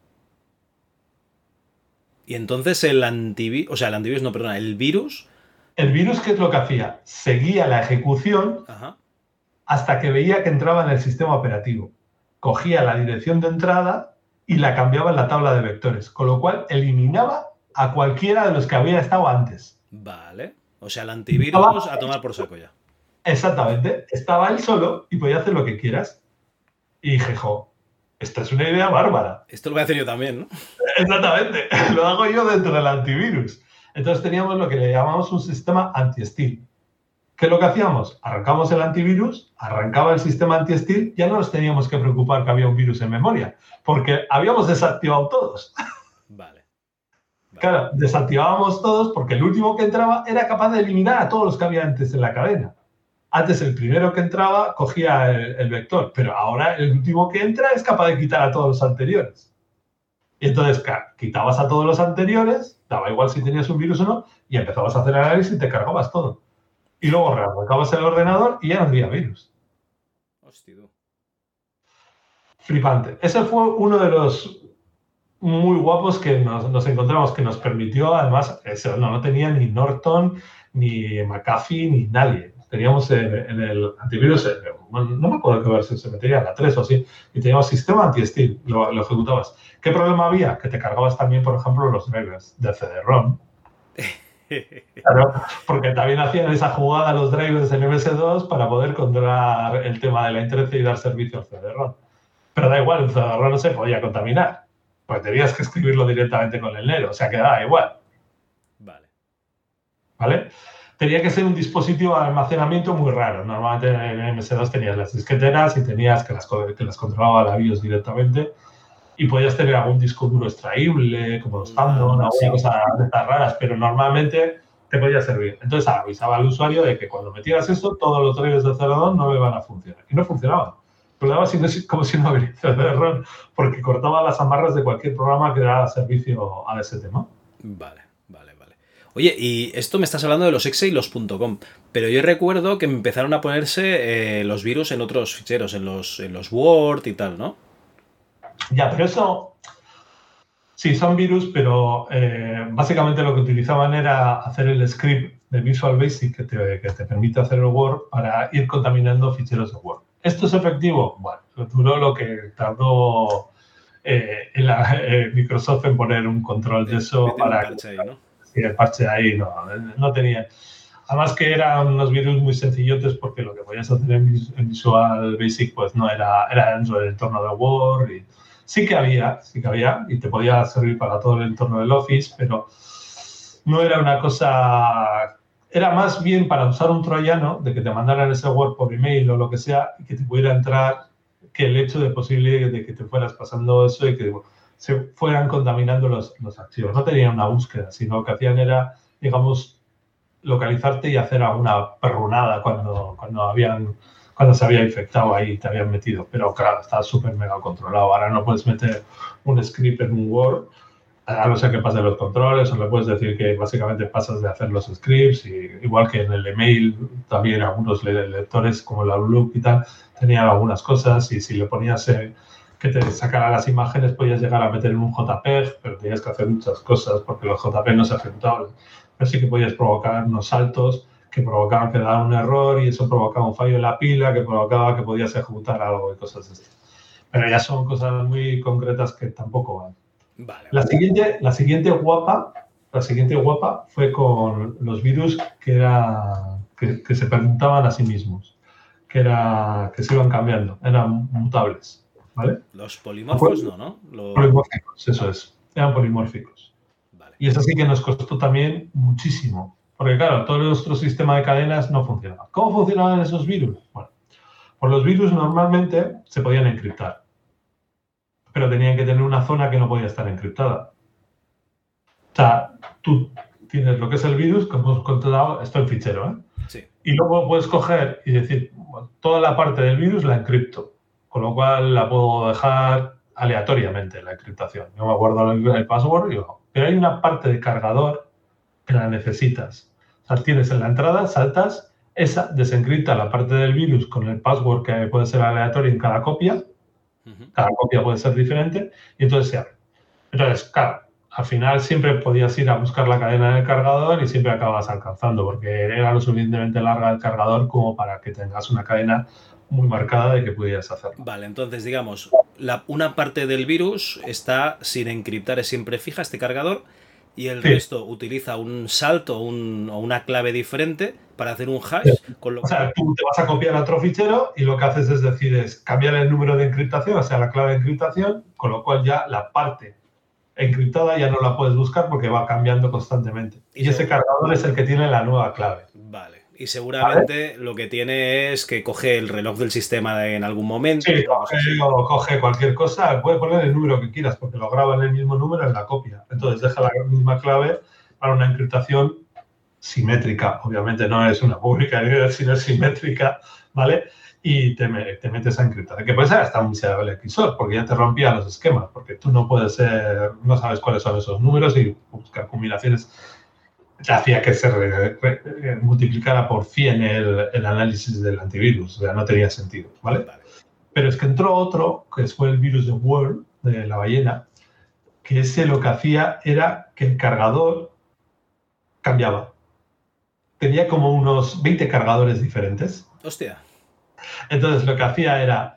Y entonces el antivirus, o sea, el antivirus, no, perdona, el virus... El virus, ¿qué es lo que hacía? Seguía la ejecución Ajá. hasta que veía que entraba en el sistema operativo. Cogía la dirección de entrada y la cambiaba en la tabla de vectores, con lo cual eliminaba a cualquiera de los que había estado antes. Vale. O sea, el antivirus estaba... a tomar por saco ya. Exactamente. Estaba él solo y podía hacer lo que quieras. Y dije, jo, esta es una idea bárbara. Esto lo voy a hacer yo también, ¿no? Exactamente. Lo hago yo dentro del antivirus. Entonces teníamos lo que le llamamos un sistema anti-steal. ¿Qué es lo que hacíamos? Arrancamos el antivirus, arrancaba el sistema anti-steal, ya no nos teníamos que preocupar que había un virus en memoria, porque habíamos desactivado todos. Vale. vale. Claro, desactivábamos todos porque el último que entraba era capaz de eliminar a todos los que había antes en la cadena. Antes el primero que entraba cogía el, el vector, pero ahora el último que entra es capaz de quitar a todos los anteriores. Y entonces quitabas a todos los anteriores, daba igual si tenías un virus o no, y empezabas a hacer análisis y te cargabas todo. Y luego rearrancabas el ordenador y ya no había virus. Hostia. Flipante. Ese fue uno de los muy guapos que nos, nos encontramos, que nos permitió, además, eso, no, no tenía ni Norton, ni McAfee, ni nadie. Teníamos en, en el antivirus, no me acuerdo qué versión se metía, la tres o así, y teníamos sistema anti-steal, lo, lo ejecutabas. ¿Qué problema había? Que te cargabas también, por ejemplo, los drivers de C D ROM. Claro, porque también hacían esa jugada los drivers en M S dos para poder controlar el tema de la internet y dar servicio al C D ROM. Pero da igual, el C D ROM no se podía contaminar, pues tenías que escribirlo directamente con el Nero, o sea que daba igual. Vale. ¿Vale? Tenía que ser un dispositivo de almacenamiento muy raro. Normalmente en M S dos tenías las disqueteras y tenías que las, que las controlaba la BIOS directamente y podías tener algún disco duro extraíble, como los Tandon, alguna sí. cosa de estas raras, pero normalmente te podía servir. Entonces avisaba al usuario de que cuando metieras esto, todos los drivers de C D ROM no me van a funcionar. Y no funcionaban. Funcionaba como si no hubiera C D ROM, porque cortaba las amarras de cualquier programa que daba servicio a ese tema. Vale. Oye, y esto me estás hablando de los exe y los .com, pero yo recuerdo que empezaron a ponerse eh, los virus en otros ficheros, en los, en los Word y tal, ¿no? Ya, pero eso... Sí, son virus, pero eh, básicamente lo que utilizaban era hacer el script de Visual Basic que te, que te permite hacer el Word para ir contaminando ficheros de Word. ¿Esto es efectivo? Bueno, duró lo que tardó eh, en la, eh, Microsoft en poner un control de eso para... Ahí, ¿no? Y el parche ahí no, no tenía. Además que eran unos virus muy sencillotes porque lo que podías hacer en Visual Basic pues no era, era dentro del entorno de Word. Y sí que había, sí que había y te podía servir para todo el entorno del Office, pero no era una cosa... Era más bien para usar un troyano, de que te mandaran ese Word por email o lo que sea y que te pudiera entrar, que el hecho de posible de que te fueras pasando eso y que... se fueran contaminando los, los archivos. No tenían una búsqueda, sino lo que hacían era, digamos, localizarte y hacer alguna perrunada cuando, cuando, habían, cuando se había infectado ahí y te habían metido. Pero claro, está súper mega controlado. Ahora no puedes meter un script en un Word A no ser que pasen los controles, o le puedes decir que básicamente pasas de hacer los scripts, y igual que en el email también algunos lectores como el Outlook y tal tenían algunas cosas, y si le ponías eh, que te sacara las imágenes podías llegar a meter en un JPEG, pero tenías que hacer muchas cosas porque los JPEG no se ejecutaban. Pero sí que podías provocar unos saltos que provocaban que daba un error y eso provocaba un fallo en la pila que provocaba que podías ejecutar algo y cosas así. Pero ya son cosas muy concretas que tampoco van. Vale, La vale. siguiente, la siguiente guapa, la siguiente guapa fue con los virus que era que, que se preguntaban a sí mismos, que era que se iban cambiando, eran mutables, ¿vale? Los polimorfos no, ¿no? Los... Polimórficos, eso es, eran polimórficos. Vale. Y eso sí que nos costó también muchísimo, porque claro, todo nuestro sistema de cadenas no funcionaba. ¿Cómo funcionaban esos virus? Bueno, pues los virus normalmente se podían encriptar, pero tenían que tener una zona que no podía estar encriptada. O sea, tú tienes lo que es el virus, como hemos controlado, esto es el fichero, ¿eh? Sí. Y luego puedes coger y decir, bueno, toda la parte del virus la encripto, con lo cual la puedo dejar aleatoriamente, la encriptación. Yo me guardo el, el password y yo, pero hay una parte de cargador que la necesitas. O sea, tienes en la entrada, saltas, esa desencripta la parte del virus con el password que puede ser aleatorio en cada copia. Cada copia puede ser diferente y entonces se abre. Entonces, claro, al final siempre podías ir a buscar la cadena del cargador y siempre acabas alcanzando porque era lo suficientemente larga el cargador como para que tengas una cadena muy marcada de que pudieras hacerlo. Vale, entonces digamos, la, una parte del virus está sin encriptar, es siempre fija este cargador y el sí. resto utiliza un salto un, o una clave diferente para hacer un hash. Sí. Con lo o sea, tú te vas a copiar a otro fichero y lo que haces es decir, es cambiar el número de encriptación, o sea, la clave de encriptación, con lo cual ya la parte encriptada ya no la puedes buscar porque va cambiando constantemente. Y, y ese cargador es el que tiene la nueva clave. Vale. Y seguramente ¿vale? Lo que tiene es que coge el reloj del sistema en algún momento. Sí, coge, o coge cualquier cosa, puede poner el número que quieras porque lo graba en el mismo número en la copia. Entonces deja la misma clave para una encriptación simétrica. Obviamente no es una pública, sino es simétrica, ¿vale? Y te, te metes a encriptar. Que puede ser hasta un miserable equis O R, porque ya te rompía los esquemas, porque tú no puedes ser, no sabes cuáles son esos números y buscar combinaciones. Hacía que se re, re, multiplicara por cien el, el análisis del antivirus, o sea, no tenía sentido, ¿vale? Vale. Pero es que entró otro, que fue el virus de Word, de la ballena, que ese lo que hacía era que el cargador cambiaba. Tenía como unos veinte cargadores diferentes. Hostia. Entonces lo que hacía era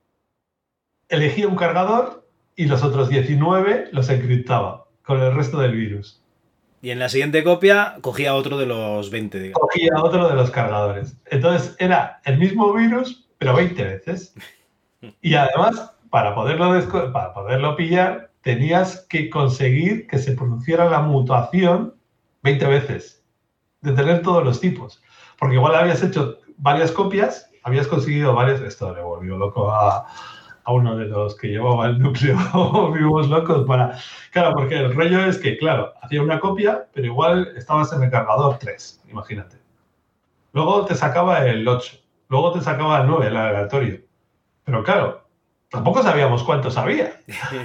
elegía un cargador y los otros diecinueve los encriptaba con el resto del virus. Y en la siguiente copia cogía otro de los veinte, digamos. Cogía otro de los cargadores. Entonces era el mismo virus, pero veinte veces. Y además, para poderlo, para poderlo pillar, tenías que conseguir que se produciera la mutación veinte veces. De tener todos los tipos. Porque igual habías hecho varias copias, habías conseguido varias... Esto le volvió loco a... a uno de los que llevaba el núcleo vivos locos para... Claro, porque el rollo es que, claro, hacía una copia, pero igual estabas en el cargador tres, imagínate. Luego te sacaba el ocho, luego te sacaba el nueve, el aleatorio. Pero claro, tampoco sabíamos cuántos había.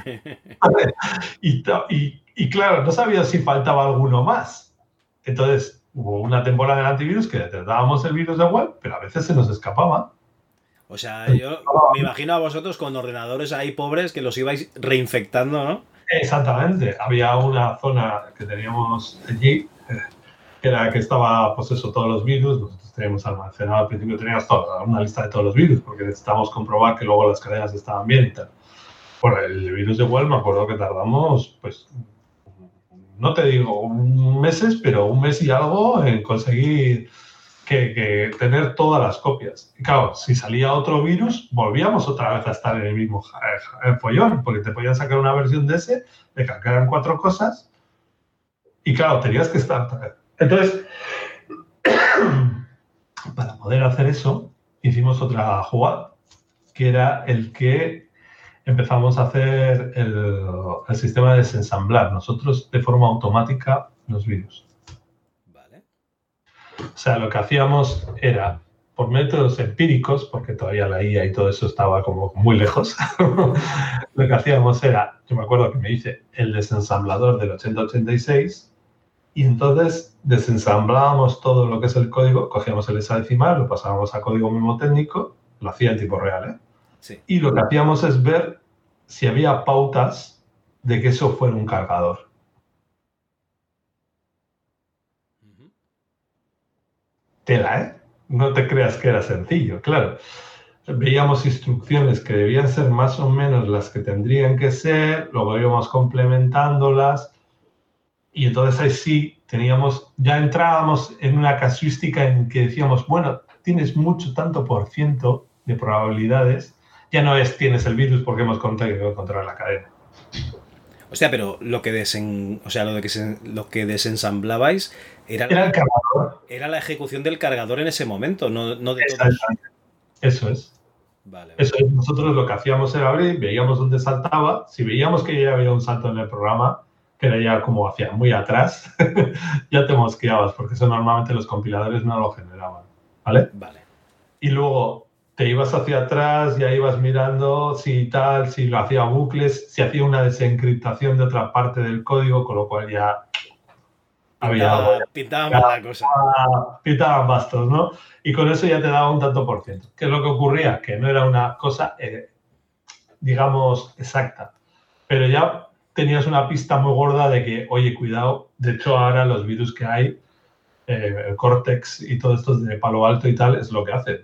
y, y, y claro, no sabías si faltaba alguno más. Entonces, hubo una temporada del antivirus que detectábamos el virus de web, pero a veces se nos escapaba. O sea, yo me imagino a vosotros con ordenadores ahí pobres que los ibais reinfectando, ¿no? Exactamente. Había una zona que teníamos allí, que era que estaba, pues eso, todos los virus. Nosotros teníamos almacenado, al principio teníamos toda una lista de todos los virus, porque necesitábamos comprobar que luego las cadenas estaban bien y tal. Por el virus de Web me acuerdo que tardamos, pues, no te digo meses, pero un mes y algo en conseguir... Que, que tener todas las copias. Y claro, si salía otro virus, volvíamos otra vez a estar en el mismo follón, porque te podían sacar una versión de ese, le cargaran cuatro cosas, y claro, tenías que estar... Entonces, para poder hacer eso, hicimos otra jugada, que era el que empezamos a hacer el, el sistema de desensamblar, nosotros de forma automática, los virus. O sea, lo que hacíamos era por métodos empíricos, porque todavía la I A y todo eso estaba como muy lejos, lo que hacíamos era, yo me acuerdo que me hice el desensamblador del ochenta ochenta y seis y entonces desensamblábamos todo lo que es el código, cogíamos el hexadecimal, lo pasábamos a código mnemotécnico, lo hacía en tiempo real, ¿eh? Sí. Y lo que hacíamos es ver si había pautas de que eso fuera un cargador. Uh-huh. Tela, ¿eh? No te creas que era sencillo, claro. Veíamos instrucciones que debían ser más o menos las que tendrían que ser, luego íbamos complementándolas y entonces ahí sí teníamos, ya entrábamos en una casuística en que decíamos, bueno, tienes mucho, tanto por ciento de probabilidades, ya no es tienes el virus porque hemos conseguido encontrar la cadena. O sea, pero lo que desen, o sea, lo de que se, lo que desensamblabais era, Era la, el cargador. Era la ejecución del cargador en ese momento, no, no de todo. Eso es. Vale, vale. Eso es. Nosotros lo que hacíamos era abrir, veíamos dónde saltaba. Si veíamos que ya había un salto en el programa, que era ya como hacia muy atrás, ya te mosqueabas, porque eso normalmente los compiladores no lo generaban. ¿Vale? Vale. Y luego te ibas hacia atrás, ya ibas mirando si tal, si lo hacía bucles, si hacía una desencriptación de otra parte del código, con lo cual ya Pintaba, había... pintaba mal la cosa. Pintaban bastos, ¿no? Y con eso ya te daba un tanto por ciento. ¿Qué es lo que ocurría? Que no era una cosa, eh, digamos, exacta. Pero ya tenías una pista muy gorda de que, oye, cuidado, de hecho ahora los virus que hay, eh, el Cortex y todo esto de Palo Alto y tal, es lo que hacen.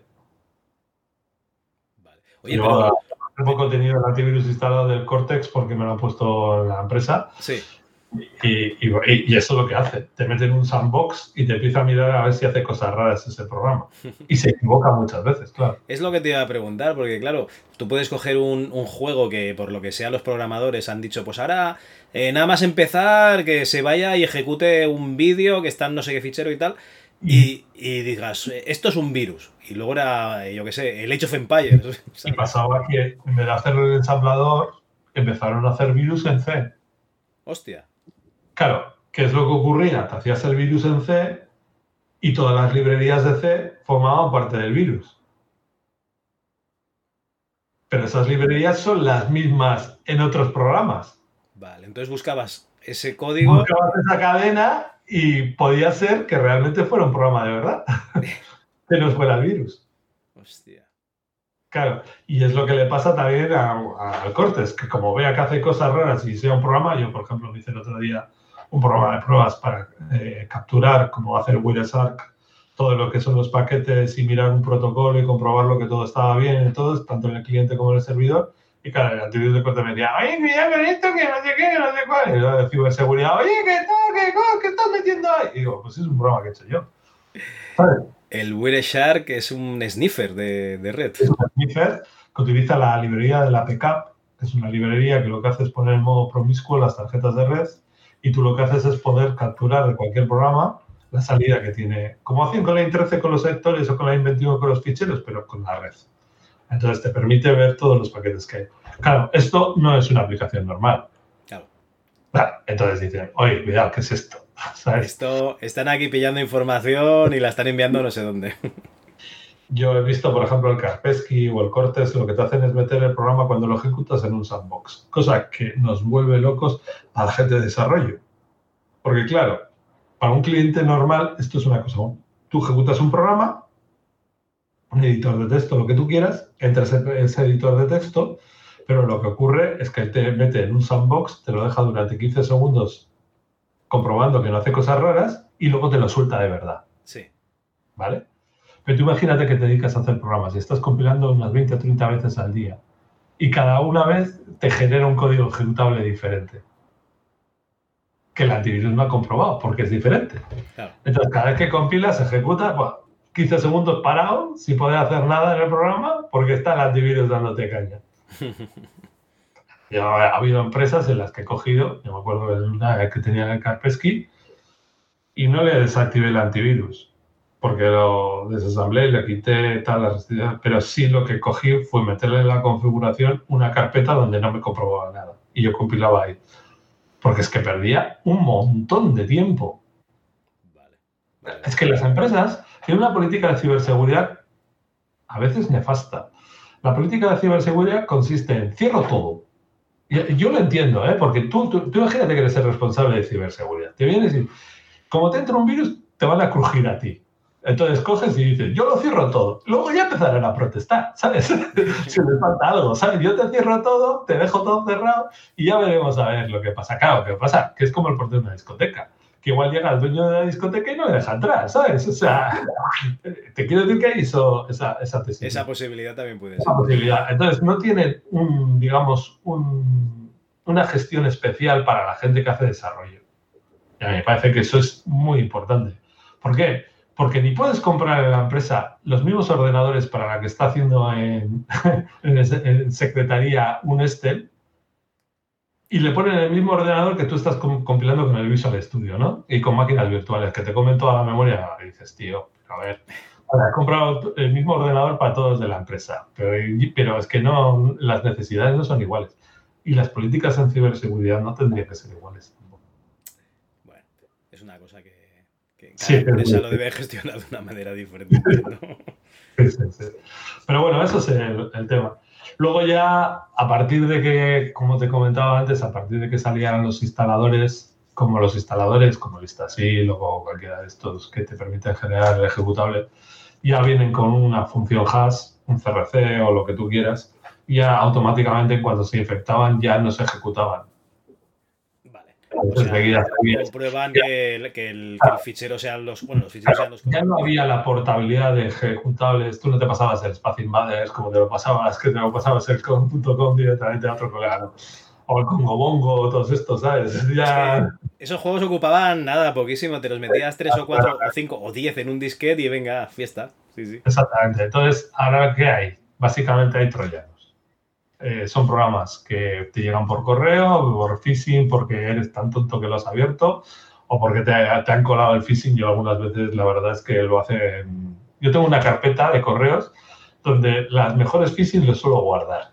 Vale. Oye, Yo pero... hace poco he tenido el antivirus instalado del Cortex porque me lo han puesto en la empresa. Sí. Y, y, y eso es lo que hace. Te mete en un sandbox y te empieza a mirar a ver si hace cosas raras ese programa. Y se equivoca muchas veces, claro. Es lo que te iba a preguntar, porque claro, tú puedes coger un, un juego que por lo que sea los programadores han dicho, pues ahora eh, nada más empezar, que se vaya y ejecute un vídeo que está en no sé qué fichero y tal, y, y digas, esto es un virus. Y luego era, yo qué sé, el Age of Empires. ¿Sabes? Y pasaba que en vez de hacer el ensamblador, empezaron a hacer virus en C. Hostia. Claro, ¿qué es lo que ocurría? Te hacías el virus en C y todas las librerías de C formaban parte del virus. Pero esas librerías son las mismas en otros programas. Vale, entonces buscabas ese código... Buscabas esa cadena y podía ser que realmente fuera un programa de verdad. Que no fuera el virus. Hostia. Claro, y es lo que le pasa también al Cortex, que como vea que hace cosas raras y sea un programa, yo por ejemplo me hice el otro día un programa de pruebas para eh, capturar, como hacer Wireshark, todo lo que son los paquetes y mirar un protocolo y comprobarlo que todo estaba bien en todos, tanto en el cliente como en el servidor. Y claro, el antivirus de Cortex me decía, oye, cuidado con esto, que no sé qué, que no sé cuál. Y yo de ciberseguridad, oye, ¿qué tal? ¿Qué, ¿qué estás metiendo ahí? Y digo, pues es un programa que he hecho yo. ¿Sabes? El Wireshark es un sniffer de, de red. Es un sniffer que utiliza la librería de la P C A P, que es una librería que lo que hace es poner en modo promiscuo las tarjetas de red y tú lo que haces es poder capturar de cualquier programa la salida que tiene, como hacen con la I N trece con los sectores o con la I N veintiuno con los ficheros, pero con la red. Entonces te permite ver todos los paquetes que hay. Claro, esto no es una aplicación normal. Claro. Claro, entonces dicen, oye, cuidado, ¿qué es esto? ¿Sabes? Esto, están aquí pillando información y la están enviando no sé dónde. Yo he visto, por ejemplo, el Kaspersky o el Cortex, lo que te hacen es meter el programa cuando lo ejecutas en un sandbox, cosa que nos vuelve locos a la gente de desarrollo. Porque, claro, para un cliente normal esto es una cosa. Tú ejecutas un programa, un editor de texto, lo que tú quieras, entras en ese editor de texto, pero lo que ocurre es que él te mete en un sandbox, te lo deja durante quince segundos comprobando que no hace cosas raras y luego te lo suelta de verdad. Sí. ¿Vale? Pero tú imagínate que te dedicas a hacer programas y estás compilando unas veinte o treinta veces al día y cada una vez te genera un código ejecutable diferente que el antivirus no ha comprobado porque es diferente. Claro. Entonces, cada vez que compilas, ejecuta, pues, quince segundos parado sin poder hacer nada en el programa porque está el antivirus dándote caña. Ya ha habido empresas en las que he cogido, yo me acuerdo de una que tenía el Kaspersky y no le desactivé el antivirus porque lo desasamblé, le quité tal las restricciones, pero sí lo que cogí fue meterle en la configuración una carpeta donde no me comprobaba nada y yo compilaba ahí. Porque es que perdía un montón de tiempo. Vale. Vale. Es que las empresas tienen una política de ciberseguridad a veces nefasta. La política de ciberseguridad consiste en cierro todo. Y yo lo entiendo, ¿eh? Porque tú, tú, tú imagínate que eres el responsable de ciberseguridad. Te vienes y, como te entra un virus, te van a crujir a ti. Entonces coges y dices, yo lo cierro todo. Luego ya empezarán a protestar, ¿sabes? Si les falta algo, ¿sabes? Yo te cierro todo, te dejo todo cerrado y ya veremos a ver lo que pasa. Claro, ¿qué pasa? Que es como el portero de una discoteca. Que igual llega el dueño de la discoteca y no le deja entrar, ¿sabes? O sea, te quiero decir que hay eso, esa, esa tesis. Esa posibilidad también puede esa ser. Posibilidad. Entonces, no tienen, un, digamos, un, una gestión especial para la gente que hace desarrollo. Y a mí me parece que eso es muy importante. ¿Por qué? Porque ni puedes comprar en la empresa los mismos ordenadores para la que está haciendo en, en, en secretaría un Excel y le ponen el mismo ordenador que tú estás compilando con el Visual Studio, ¿no? Y con máquinas virtuales que te comen toda la memoria. Y dices, tío, a ver, ahora, he comprado el mismo ordenador para todos de la empresa, pero, pero es que no, las necesidades no son iguales. Y las políticas en ciberseguridad no tendrían que ser iguales. Bueno, es una cosa que... que cada sí, empresa sí, lo debe gestionar de una manera diferente, ¿no? Sí, sí, sí. Pero bueno, eso es el, el tema. Luego ya, a partir de que, como te comentaba antes, a partir de que salían los instaladores, como los instaladores, como Vistasil o cualquiera de estos que te permiten generar el ejecutable, ya vienen con una función hash, un C R C o lo que tú quieras, y ya automáticamente cuando se infectaban ya no se ejecutaban. O sea, seguida, seguida. Comprueban que el, que, el, que el fichero sean los, bueno, los ficheros sean los ya no había la portabilidad de ejecutables. Tú no te pasabas el Space Invaders como te lo pasabas, que te lo pasabas el con punto com directamente a otro colega, ¿no? O el Congo Bongo, todos estos, ¿sabes? Ya... Esos juegos ocupaban nada, poquísimo. Te los metías tres o cuatro o cinco o diez en un disquete y venga, fiesta. Sí, sí. Exactamente. Entonces, ¿ahora qué hay? Básicamente hay troyanos. Eh, son programas que te llegan por correo, por phishing, porque eres tan tonto que lo has abierto, o porque te, te han colado el phishing. Yo algunas veces, la verdad es que lo hacen... Yo tengo una carpeta de correos donde las mejores phishing los suelo guardar.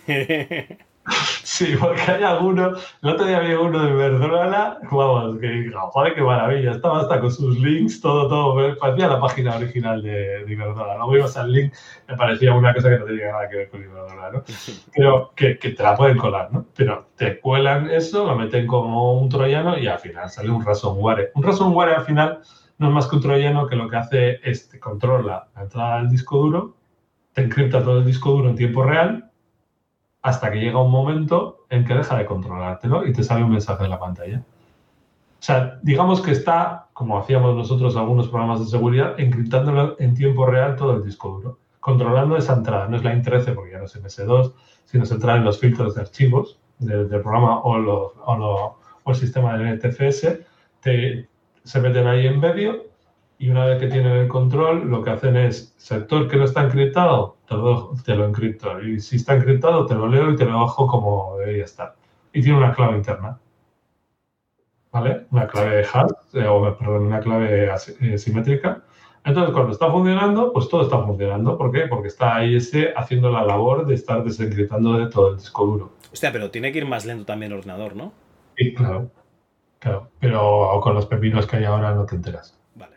Sí, porque hay algunos... El otro día había uno de Iberdrola, vamos, que joder, qué maravilla. Estaba hasta con sus links, todo, todo. Parecía la página original de, de Iberdrola. Luego ibas al link, me parecía una cosa que no tenía nada que ver con Iberdrola, ¿no? Pero que, que te la pueden colar, ¿no? Pero te cuelan eso, lo meten como un troyano y al final sale un ransomware. Un ransomware al final no es más que un troyano que lo que hace es te controla la entrada del disco duro, te encripta todo el disco duro en tiempo real, hasta que llega un momento en que deja de controlártelo y te sale un mensaje en la pantalla. O sea, digamos que está, como hacíamos nosotros algunos programas de seguridad, encriptándolo en tiempo real todo el disco duro, controlando esa entrada. No es la int trece porque ya no es eme ese dos, sino se entra en los filtros de archivos del, del programa o, los, o, lo, o el sistema de N T F S, te, se meten ahí en medio y una vez que tienen el control, lo que hacen es, sector que no está encriptado, te lo, te lo encripto. Y si está encriptado, te lo leo y te lo bajo como debería estar. Y tiene una clave interna. ¿Vale? Una clave de hash, eh, o perdón, una clave eh, simétrica. Entonces, cuando está funcionando, pues todo está funcionando. ¿Por qué? Porque está ahí ese haciendo la labor de estar desencriptando de todo el disco duro. Hostia, pero tiene que ir más lento también el ordenador, ¿no? Sí, claro. Claro. Pero con los pepinos que hay ahora no te enteras.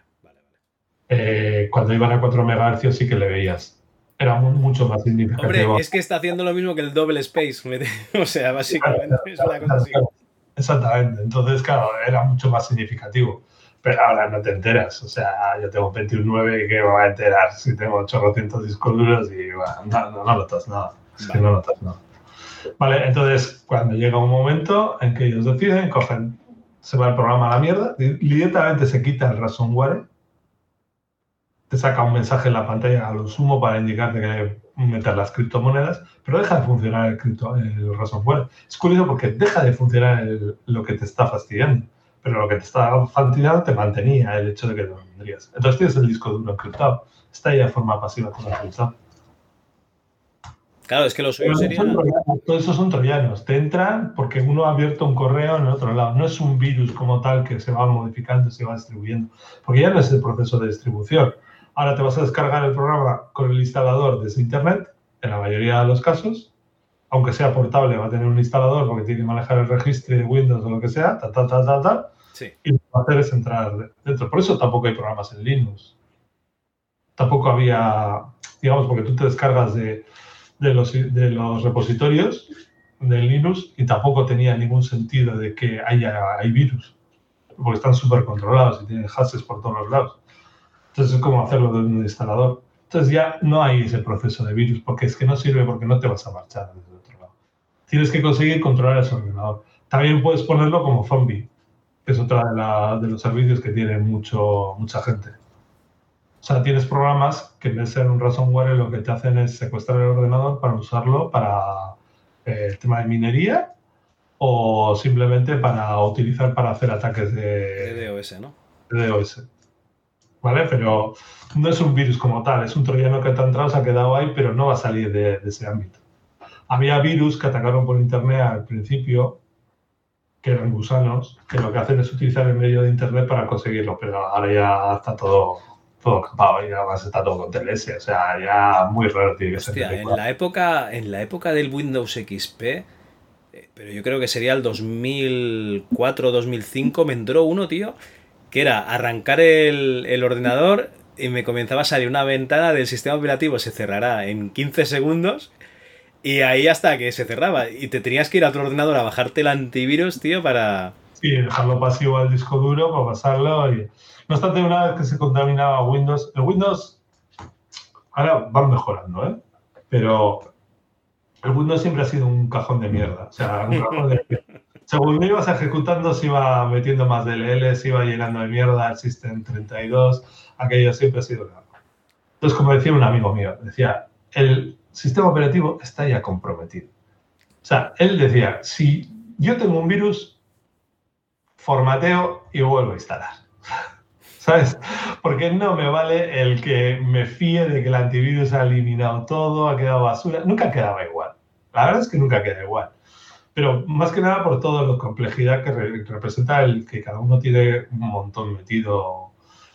Eh, cuando iban a cuatro megahercios sí que le veías. Era muy, mucho más significativo. Hombre, es que está haciendo lo mismo que el double space. O sea, básicamente claro, es una cosa así. Exactamente. Entonces, claro, era mucho más significativo. Pero ahora no te enteras. O sea, yo tengo veintiuno nueve y que me va a enterar si tengo ochocientos discos duros y bueno, no, no, no notas nada. Es vale. que no notas nada. Vale, entonces, cuando llega un momento en que ellos deciden, cogen, se va el programa a la mierda, directamente se quita el ransomware, te saca un mensaje en la pantalla a lo sumo para indicarte que meter las criptomonedas, pero deja de funcionar el, cripto, el ransomware. Es curioso porque deja de funcionar el, lo que te está fastidiando, pero lo que te está fastidiando te mantenía el hecho de que lo tendrías. Entonces tienes el disco duro encriptado. Está ahí de forma pasiva todo encriptado. Claro, es que lo suyo sería... Todos esos son troyanos. Te entran porque uno ha abierto un correo en el otro lado. No es un virus como tal que se va modificando, se va distribuyendo. Porque ya no es el proceso de distribución. Ahora te vas a descargar el programa con el instalador desde Internet, en la mayoría de los casos. Aunque sea portable, va a tener un instalador porque tiene que manejar el registro de Windows o lo que sea, tal, tal, tal, tal, tal. Sí. Y lo que va a hacer es entrar dentro. Por eso tampoco hay programas en Linux. Tampoco había... digamos, porque tú te descargas de, de, los, de los repositorios de Linux y tampoco tenía ningún sentido de que haya hay virus, porque están súper controlados y tienen hashes por todos los lados. Entonces es como hacerlo de un instalador. Entonces ya no hay ese proceso de virus, porque es que no sirve, porque no te vas a marchar desde otro lado. Tienes que conseguir controlar ese ordenador. También puedes ponerlo como zombie, que es otra de, la, de los servicios que tiene mucho, mucha gente. O sea, tienes programas que en vez de ser un ransomware lo que te hacen es secuestrar el ordenador para usarlo para eh, el tema de minería o simplemente para utilizar para hacer ataques de, de DOS, ¿no? De DOS. ¿Vale? Pero no es un virus como tal, es un troyano que te ha entrado, se ha quedado ahí, pero no va a salir de, de ese ámbito. Había virus que atacaron por internet al principio, que eran gusanos, que lo que hacen es utilizar el medio de internet para conseguirlo, pero ahora ya está todo, todo capado y además está todo con T L S, o sea, ya muy raro tiene que ser. Hostia, en la época, en la época del Windows X P, eh, pero yo creo que sería el dos mil cuatro dos mil cinco, me entró uno, tío, que era arrancar el, el ordenador y me comenzaba a salir una ventana del sistema operativo, se cerrará en quince segundos y ahí hasta que se cerraba y te tenías que ir a otro ordenador a bajarte el antivirus, tío, para... Sí, dejarlo pasivo al disco duro para pasarlo y... No obstante, una vez que se contaminaba Windows, el Windows ahora van mejorando, ¿eh? Pero el Windows siempre ha sido un cajón de mierda, o sea, un cajón de mierda. Según me ibas ejecutando, se iba metiendo más D L L, se iba llenando de mierda el System treinta y dos, aquello siempre ha sido grave. Entonces, como decía un amigo mío, decía, el sistema operativo está ya comprometido. O sea, él decía, si yo tengo un virus, formateo y vuelvo a instalar. ¿Sabes? Porque no me vale el que me fíe de que el antivirus ha eliminado todo, ha quedado basura. Nunca quedaba igual. La verdad es que nunca queda igual. Pero más que nada por toda la complejidad que re representa el que cada uno tiene un montón metido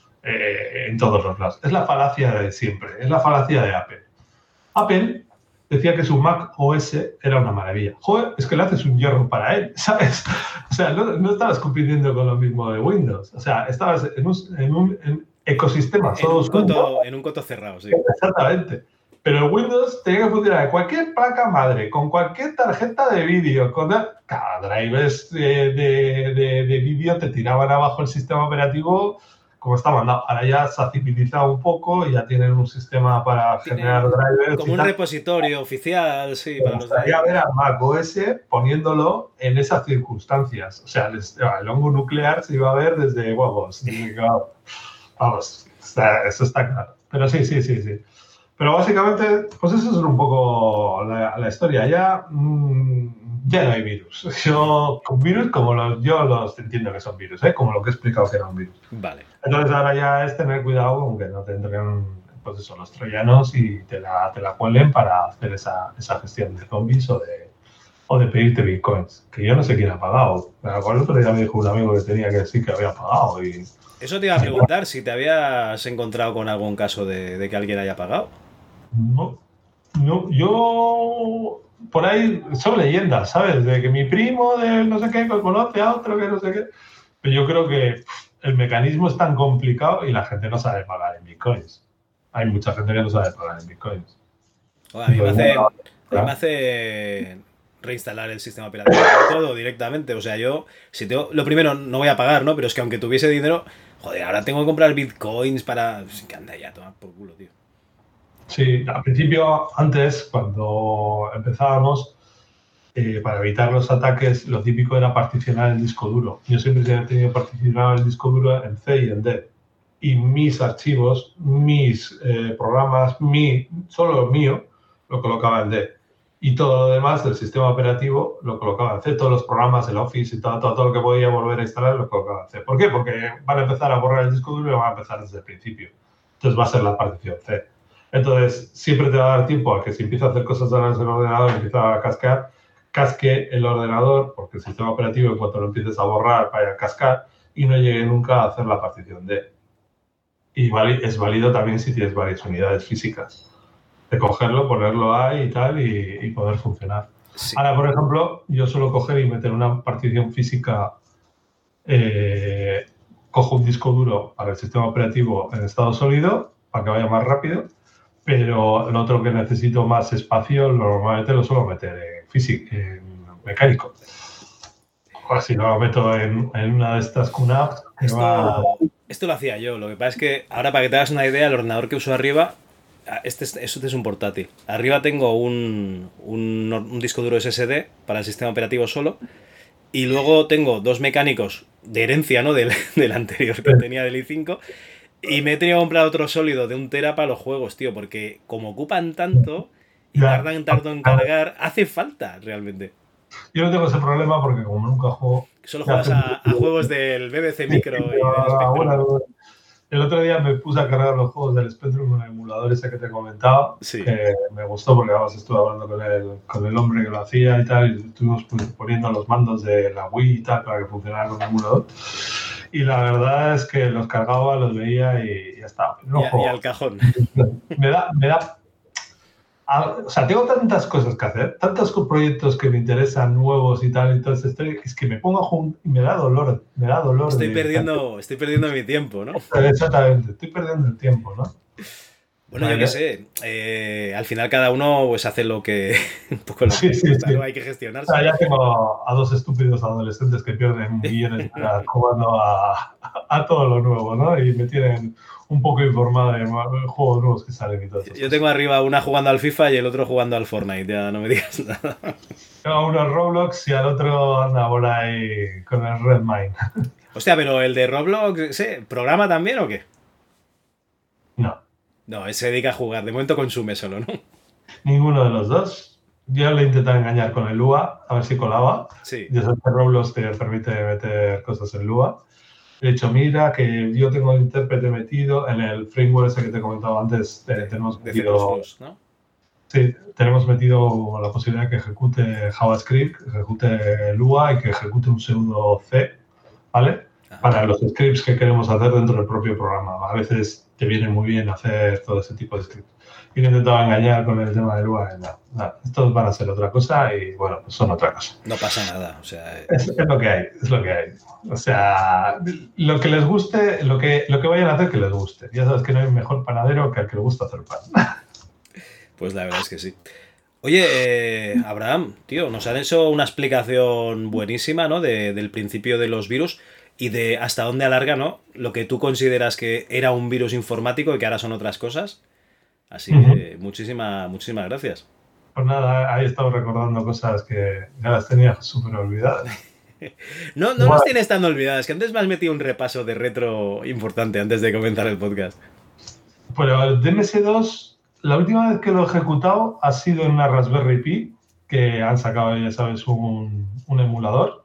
eh, en todos los lados. Es la falacia de siempre, es la falacia de Apple. Apple decía que su Mac O S era una maravilla. Joder, es que le haces un hierro para él, ¿sabes? O sea, no, no estabas compitiendo con lo mismo de Windows. O sea, estabas en un, en un en ecosistema. En un, coto, en un coto cerrado, sí. Exactamente. Pero el Windows tenía que funcionar de cualquier placa madre, con cualquier tarjeta de vídeo, con cada drivers de, de, de, de vídeo te tiraban abajo el sistema operativo como está mandado. Ahora ya se ha civilizado un poco y ya tienen un sistema para Tiene generar drivers. Como un repositorio oficial, sí. Para los drivers. Ver a Mac O S poniéndolo en esas circunstancias. O sea, el hongo nuclear se iba a ver desde huevos. Vamos, está, eso está claro. Pero sí, sí, sí, sí. Pero básicamente, pues eso es un poco la, la historia. Ya, mmm, ya no hay virus. Yo, con virus, como los, yo los entiendo que son virus, ¿eh? Como lo que he explicado que era un virus. Vale. Entonces ahora ya es tener cuidado con que no te entren, pues eso, los troyanos y te la, te la cuelen para hacer esa, esa gestión de zombies o de, o de pedirte bitcoins. Que yo no sé quién ha pagado. Me acuerdo el otro día me dijo un amigo que tenía que decir que había pagado. Y... Eso te iba a preguntar, si te habías encontrado con algún caso de, de que alguien haya pagado. No, no, yo por ahí son leyendas, ¿sabes? De que mi primo de no sé qué conoce a otro que no sé qué. Pero yo creo que el mecanismo es tan complicado y la gente no sabe pagar en bitcoins. Hay mucha gente que no sabe pagar en bitcoins. O a mí me hace, a mí me hace reinstalar el sistema operativo todo directamente. O sea, yo, si tengo, lo primero, no voy a pagar, ¿no? Pero es que aunque tuviese dinero, joder, ahora tengo que comprar bitcoins para... Que anda ya, toma por culo, tío. Sí, al principio, antes, cuando empezábamos, eh, para evitar los ataques, lo típico era particionar el disco duro. Yo siempre he tenido particionado el disco duro en C y en D. Y mis archivos, mis eh, programas, mi, solo lo mío, lo colocaba en D. Y todo lo demás del sistema operativo lo colocaba en C. Todos los programas, el Office y todo, todo, todo lo que podía volver a instalar lo colocaba en C. ¿Por qué? Porque van a empezar a borrar el disco duro y van a empezar desde el principio. Entonces va a ser la partición C. Entonces, siempre te va a dar tiempo a que si empieza a hacer cosas en el ordenador, empieza a cascar, casque el ordenador, porque el sistema operativo, en cuanto lo empieces a borrar, vaya a cascar y no llegue nunca a hacer la partición D. Y es válido también si tienes varias unidades físicas. De cogerlo, ponerlo ahí y tal, y, y poder funcionar. Sí. Ahora, por ejemplo, yo suelo coger y meter una partición física, eh, cojo un disco duro para el sistema operativo en estado sólido, para que vaya más rápido, pero lo otro que necesito más espacio normalmente lo suelo meter en físico, en mecánico. O si no lo meto en, en una de estas Q NAP. Esto, va... esto lo hacía yo. Lo que pasa es que ahora, para que te hagas una idea, el ordenador que uso arriba, este es, este es un portátil. Arriba tengo un, un, un disco duro S S D para el sistema operativo solo. Y luego tengo dos mecánicos de herencia, ¿no? Del, del anterior que tenía del i cinco. Y me he tenido que comprar otro sólido de un tera para los juegos, tío. Porque como ocupan tanto y Ya. tardan tanto en cargar, hace falta realmente. Yo no tengo ese problema porque como nunca juego... Solo juegas a, a juegos del B B C Micro y del Spectrum. Bueno, el otro día me puse a cargar los juegos del Spectrum con el emulador ese que te he comentado, Sí. que me gustó porque además estuve hablando con el, con el hombre que lo hacía y tal, y estuvimos poniendo los mandos de la Wii y tal para que funcionara con el emulador. Y la verdad es que los cargaba, los veía y ya está. No y, a, juego. y al cajón. Me da... Me da O sea, tengo tantas cosas que hacer, tantos proyectos que me interesan nuevos y tal, entonces estoy, es que me pongo a jugar y me da dolor, me da dolor. Estoy de, perdiendo, estoy perdiendo mi tiempo, ¿no? Exactamente, estoy perdiendo el tiempo, ¿no? Bueno, yo qué sé, eh, al final cada uno pues hace lo que un poco lo Sí, que sí, gusta, sí. ¿no? Hay que gestionarse. O sea, ya tengo a dos estúpidos adolescentes que pierden millones de horas jugando a, a todo lo nuevo, ¿no? Y me tienen un poco informado de juegos nuevos que salen y todo eso. Yo tengo arriba una jugando al FIFA y el otro jugando al Fortnite, ya no me digas nada. Tengo a uno en Roblox y al otro anda por ahí con el Redmine. Hostia, pero el de Roblox, ¿sí? ¿Programa también o qué? No. No, él se dedica a jugar, de momento consume solo, ¿no? Ninguno de los dos. Yo le he intentado engañar con el Lua, a ver si colaba. Sí. Ya sabes que Roblox te permite meter cosas en Lua. De hecho, mira que yo tengo el intérprete metido en el framework ese que te he comentado antes. Eh, tenemos De C metido, plus plus, ¿no? sí, tenemos metido la posibilidad de que ejecute JavaScript, que ejecute Lua y que ejecute un pseudo C, ¿vale? Ajá. Para los scripts que queremos hacer dentro del propio programa. A veces te viene muy bien hacer todo ese tipo de scripts. Y he intentado engañar con el tema de Lua. No, no, estos van a ser otra cosa y, bueno, pues son otra cosa. No pasa nada, o sea... Es, es lo que hay, es lo que hay. O sea, lo que les guste, lo que, lo que vayan a hacer que les guste. Ya sabes que no hay mejor panadero que el que le gusta hacer pan. Pues la verdad es que sí. Oye, eh, Abraham, tío, nos han hecho una explicación buenísima, ¿no? De, del principio de los virus y de hasta dónde alarga, ¿no? Lo que tú consideras que era un virus informático y que ahora son otras cosas. Así Uh-huh. que muchísimas, muchísimas gracias. Pues nada, ahí he estado recordando cosas que ya las tenía súper olvidadas. No, no las tienes tan olvidadas, que antes me has metido un repaso de retro importante antes de comenzar el podcast. Pero el D M S dos, la última vez que lo he ejecutado ha sido en una Raspberry Pi, que han sacado, ya sabes, un, un emulador.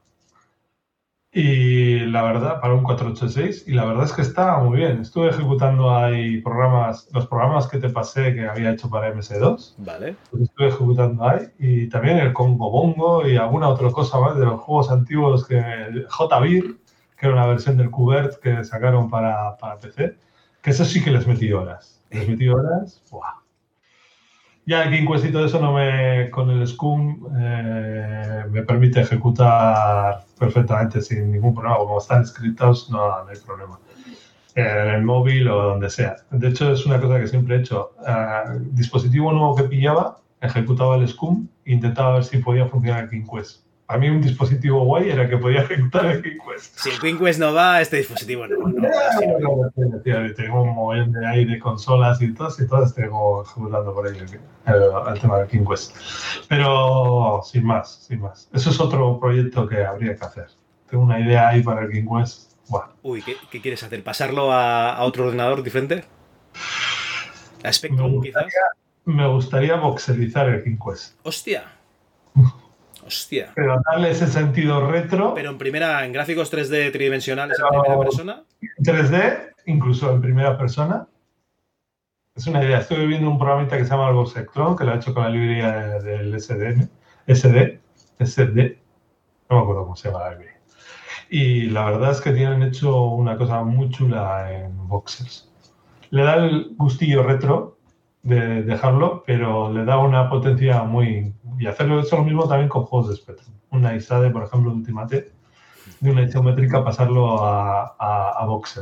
Y la verdad, para un cuatrocientos ochenta y seis, y la verdad es que está muy bien. Estuve ejecutando ahí programas, los programas que te pasé que había hecho para M S dos. Vale. Los estuve ejecutando ahí. Y también el Congo Bongo y alguna otra cosa más de los juegos antiguos, que el J-Bir, que era una versión del Qbert que sacaron para, para P C. Que eso sí que les metí horas. Les metí horas. ¡Buah! Ya el King Quest y todo eso no me, con el Scum eh, me permite ejecutar perfectamente sin ningún problema. Como están scriptados, no, no hay problema. Eh, en el móvil o donde sea. De hecho, es una cosa que siempre he hecho. Uh, dispositivo nuevo que pillaba, ejecutaba el Scum e intentaba ver si podía funcionar el King Quest. A mí un dispositivo guay era que podía ejecutar el King Quest. Si el King Quest no va, este dispositivo no, no va. Tengo un montón de ahí de consolas y todas, y todas tengo ejecutando por ahí el, el, el tema del King Quest. Pero sin más, sin más. Eso es otro proyecto que habría que hacer. Tengo una idea ahí para el King Quest. Bueno. Uy, ¿qué, ¿qué quieres hacer? ¿Pasarlo a, a otro ordenador diferente? ¿A Spectrum, me quizás? Me gustaría voxelizar el King Quest. ¡Hostia! Hostia. Pero darle ese sentido retro. Pero en primera, en gráficos tres D tridimensionales en primera persona. tres D, incluso en primera persona. Es una idea. Estoy viendo un programita que se llama el Voxectron, que lo he hecho con la librería del S D M. S D. S D. No me acuerdo cómo se llama la librería. Y la verdad es que tienen hecho una cosa muy chula en voxels. Le da el gustillo retro de dejarlo, pero le da una potencia muy... Y hacerlo eso lo mismo también con juegos de Spectrum. Una ISADE, por ejemplo, de Ultimate, de una isométrica pasarlo a, a, a voxels.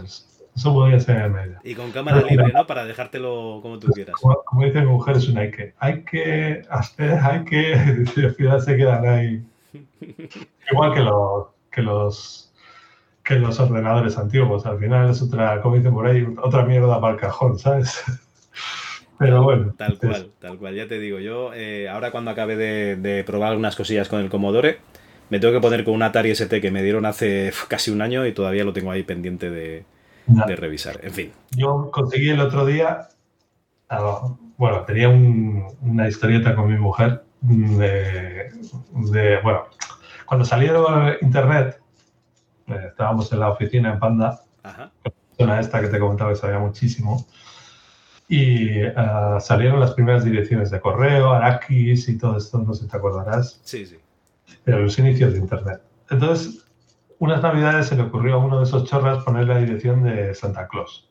Eso podría ser media. Y con cámara libre, ¿no? Para dejártelo como tú quieras. Como, como dice mi mujer, es un hay que. Hay que hacer, hay que. Al final se quedan ahí. Igual que los, que los que los ordenadores antiguos. Al final es otra, como dicen por ahí, otra mierda para el cajón, ¿sabes? Pero bueno. Tal cual, tal cual. Ya te digo, yo eh, ahora cuando acabe de, de probar algunas cosillas con el Commodore, me tengo que poner con un Atari S T que me dieron hace casi un año y todavía lo tengo ahí pendiente de, de revisar. En fin. Yo conseguí el otro día, uh, bueno, tenía un, una historieta con mi mujer de, de, bueno, cuando salieron internet, eh, estábamos en la oficina en Panda, Ajá. la persona esta que te comentaba que sabía muchísimo, y uh, salieron las primeras direcciones de correo, Araquis y todo esto, no sé si te acordarás. Sí, sí. De los inicios de internet. Entonces, unas navidades se le ocurrió a uno de esos chorras poner la dirección de Santa Claus.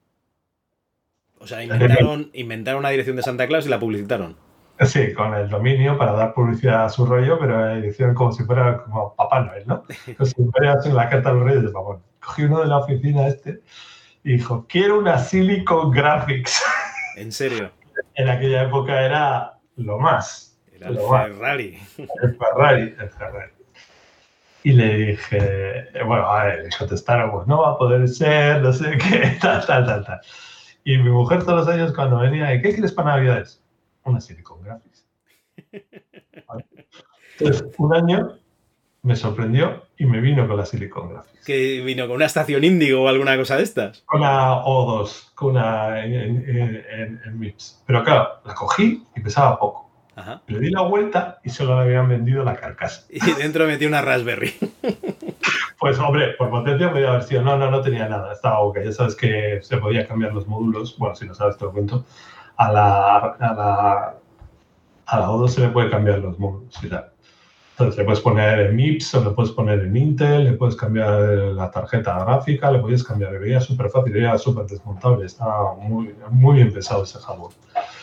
O sea, inventaron, inventaron una dirección de Santa Claus y la publicitaron. Sí, con el dominio para dar publicidad a su rollo, pero la dirección como si fuera como Papá Noel, ¿no? Como si fuera la carta a los Reyes de Papá. Cogí uno de la oficina este y dijo, quiero una Silicon Graphics. ¿En serio? En aquella época era lo más. Era el Ferrari. El Ferrari, el Ferrari. Y le dije, bueno, a ver, le contestaron, pues no va a poder ser, no sé qué, tal, tal, tal, tal. Y mi mujer todos los años cuando venía, ¿qué quieres para Navidades? Una Silicon Graphics. ¿Vale? Entonces, un año me sorprendió y me vino con la Silicon Graphics. ¿Que vino con una estación Índigo o alguna cosa de estas? Con una O dos, con una en, en, en, en M I P S. Pero claro, la cogí y pesaba poco. Ajá. Le di la vuelta y solo le habían vendido la carcasa. Y dentro metí una Raspberry. Pues hombre, por potencia podía haber sido. No, no, no tenía nada. Estaba ok. Ya sabes que se podía cambiar los módulos. Bueno, si no sabes te lo cuento. A la, a la, a la O dos se le puede cambiar los módulos y tal. Entonces le puedes poner en M I P S o le puedes poner en Intel, le puedes cambiar la tarjeta gráfica, le puedes cambiar. Era súper fácil, era súper desmontable. Estaba muy, muy bien pensado ese hardware.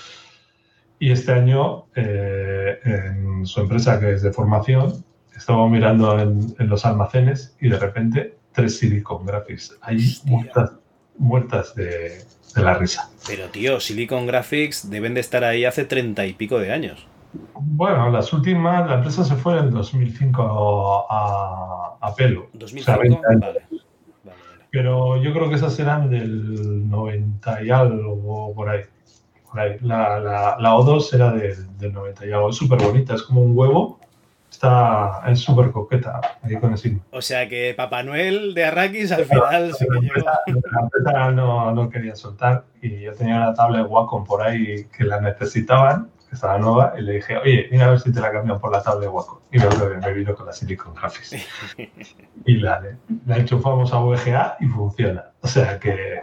Y este año, eh, en su empresa, que es de formación, estaba mirando en, en los almacenes y de repente tres Silicon Graphics. Ahí muertas, muertas de, de la risa. Pero tío, Silicon Graphics deben de estar ahí hace treinta y pico de años. Bueno, las últimas, la empresa se fue en dos mil cinco a, a pelo. ¿dos mil cinco? O sea, vale. Vale, vale. Pero yo creo que esas eran del noventa y algo por ahí. La, la, la O dos era del, del noventa y algo. Es súper bonita, es como un huevo. Está, es súper coqueta ahí con el signo. O sea que Papá Noel de Arrakis al final sí que llegó. La empresa no, no quería soltar y yo tenía una tablet Wacom por ahí que la necesitaban, que estaba nueva, y le dije, oye, mira a ver si te la cambian por la tablet Wacom. Y me, me vino con la Silicon Graphics. Y la, la enchufamos a V G A y funciona. O sea que...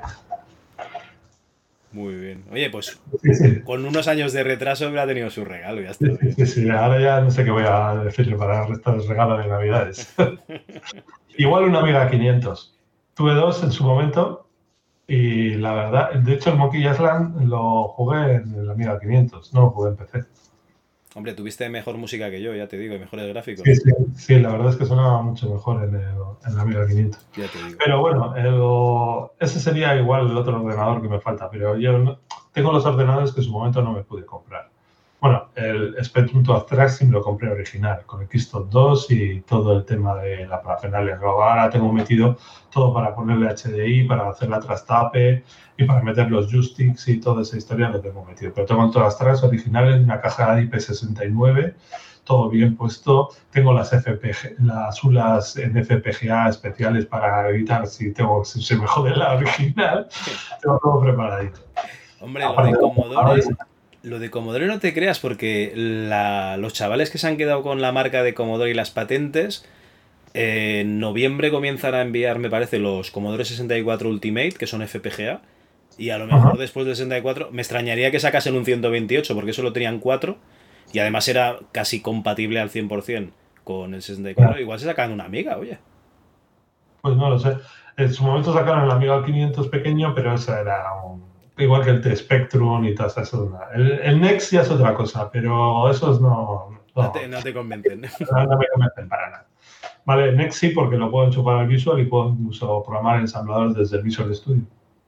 Muy bien. Oye, pues sí, sí. Con unos años de retraso hubiera tenido su regalo. Ya está. Sí, sí, sí, ahora ya no sé qué voy a decirle para el resto del regalo de Navidades. Igual una Amiga quinientos. Tuve dos en su momento y la verdad, de hecho el Monkey Island lo jugué en la Amiga quinientos, no lo jugué en P C. Hombre, tuviste mejor música que yo, ya te digo, y mejores gráficos. Sí, sí, sí, la verdad es que sonaba mucho mejor en, el, en la Amiga quinientos. Ya te digo. Pero bueno, el, ese sería igual el otro ordenador que me falta, pero yo no, tengo los ordenadores que en su momento no me pude comprar. Bueno, el Spectrum to Abstract sí me lo compré original, con el Keystone dos y todo el tema de la parafernalia. Ahora tengo metido todo para ponerle H D I, para hacer la trastape y para meter los joysticks y toda esa historia lo tengo metido. Pero tengo todas las tracks originales, una caja de I P sesenta y nueve, todo bien puesto. Tengo las F P G, las U L As en F P G A especiales para evitar si, tengo, si se me jode la original. Tengo todo preparadito. Hombre, lo de Commodore... Lo de Commodore no te creas, porque la, los chavales que se han quedado con la marca de Commodore y las patentes, eh, en noviembre comienzan a enviar, me parece, los Commodore sesenta y cuatro Ultimate, que son F P G A, y a lo mejor uh-huh. después del sesenta y cuatro, me extrañaría que sacasen un ciento veintiocho, porque solo tenían cuatro, y además era casi compatible al cien por ciento con el sesenta y cuatro, uh-huh. Igual se sacan una Amiga, oye. Pues no lo sé. En su momento sacaron la Amiga quinientos pequeño, pero esa era un... igual que el T-Spectrum y todas esas. El, el Next ya es otra cosa, pero esos no... No, no, te, no te convencen. No, no me convencen para nada. Vale, Next sí, porque lo puedo enchufar al Visual y puedo incluso programar ensambladores desde el Visual Studio.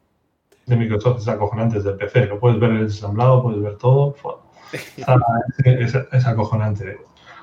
De Microsoft es acojonante desde el P C. Lo puedes ver el ensamblado, puedes ver todo. Está, es, es, es acojonante.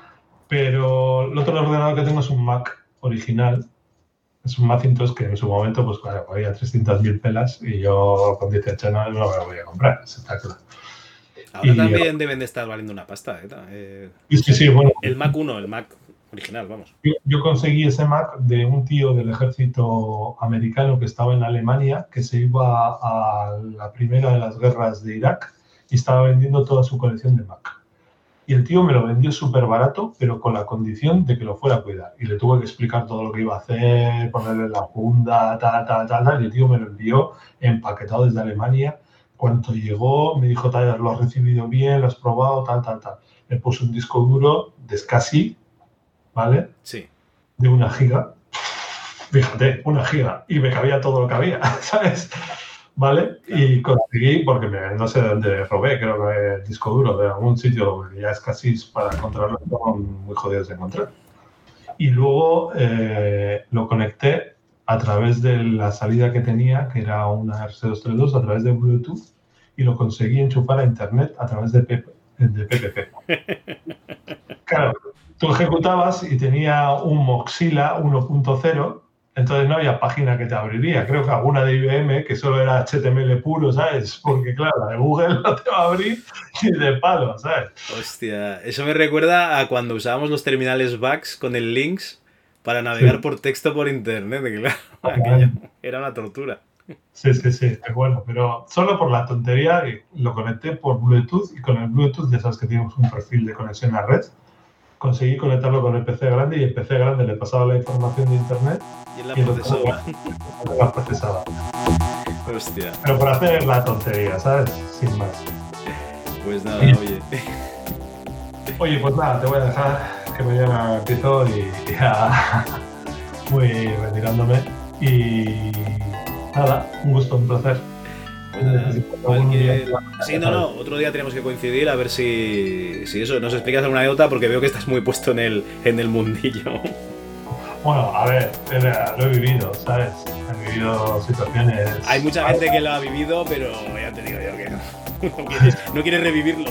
Pero el otro ordenador que tengo es un Mac original. Es un Macintosh que en su momento pues claro, valía trescientas mil pelas y yo con dieciocho años no me lo voy a comprar. Eso está claro. Ahora y, también deben de estar valiendo una pasta. ¿eh? Eh, sí, sí, sí, bueno. El Mac uno, el Mac original, vamos. Yo, yo conseguí ese Mac de un tío del ejército americano que estaba en Alemania, que se iba a la primera de las guerras de Irak y estaba vendiendo toda su colección de Mac. Y el tío me lo vendió súper barato, pero con la condición de que lo fuera a cuidar. Y le tuve que explicar todo lo que iba a hacer, ponerle la funda, tal, tal, tal, tal. Y el tío me lo envió empaquetado desde Alemania. Cuando llegó, me dijo, tal, lo has recibido bien, lo has probado, tal, tal, tal. Le puse un disco duro de SCSI, ¿vale? Sí. De una giga. Fíjate, una giga. Y me cabía todo lo que había, ¿sabes? ¿Vale? Claro. Y conseguí, porque me, no sé de dónde robé, creo que el disco duro de algún sitio que ya es casi para encontrarlo, son muy jodidos de encontrar. Y luego eh, lo conecté a través de la salida que tenía, que era una R C doscientos treinta y dos, a través de Bluetooth, y lo conseguí enchufar a internet a través de, P P, de P P P. Claro, tú ejecutabas y tenía un Mozilla uno punto cero, entonces no había página que te abriría. Creo que alguna de I B M, que solo era H T M L puro, ¿sabes? Porque, claro, la de Google no te va a abrir ni de palo, ¿sabes? Hostia, eso me recuerda a cuando usábamos los terminales Vax con el Lynx para navegar sí. por texto por internet. Que, claro, aquello era una tortura. Sí, sí, sí, es bueno, pero solo por la tontería lo conecté por Bluetooth y con el Bluetooth ya sabes que tenemos un perfil de conexión a red. Conseguí conectarlo con el P C grande y el P C grande le pasaba la información de internet y él la procesaba. La procesaba. Hostia. Pero por hacer la tontería, ¿sabes? Sin más. Pues nada, sí. oye. Oye, pues nada, te voy a dejar que mañana empiezo y ya voy retirándome. Y nada, un gusto, un placer. Cualquier... Sí, no, no, otro día tenemos que coincidir a ver si, si eso, nos explicas alguna anécdota porque veo que estás muy puesto en el, en el mundillo. Bueno, a ver, lo he vivido, ¿sabes? He vivido situaciones... Hay mucha gente que lo ha vivido, pero ya te digo yo que no, no, quieres, no quieres revivirlo.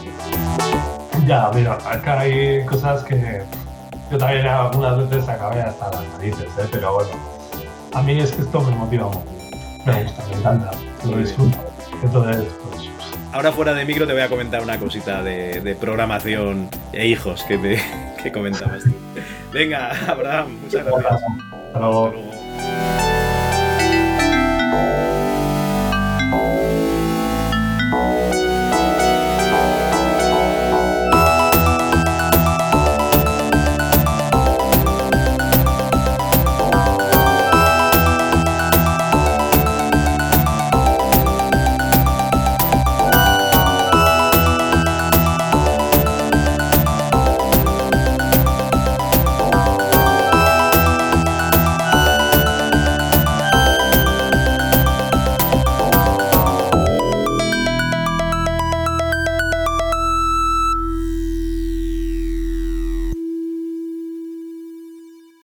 Ya, mira, acá hay cosas que yo también algunas veces acabé hasta las narices, ¿eh? Pero bueno, a mí es que esto me motiva mucho. Me gusta, me encanta, lo disfruto. Entonces, pues... Ahora fuera de micro te voy a comentar una cosita de, de programación e hijos que, te, que comentabas tú. Venga, Abraham, muchas gracias. Hasta luego. Hasta luego.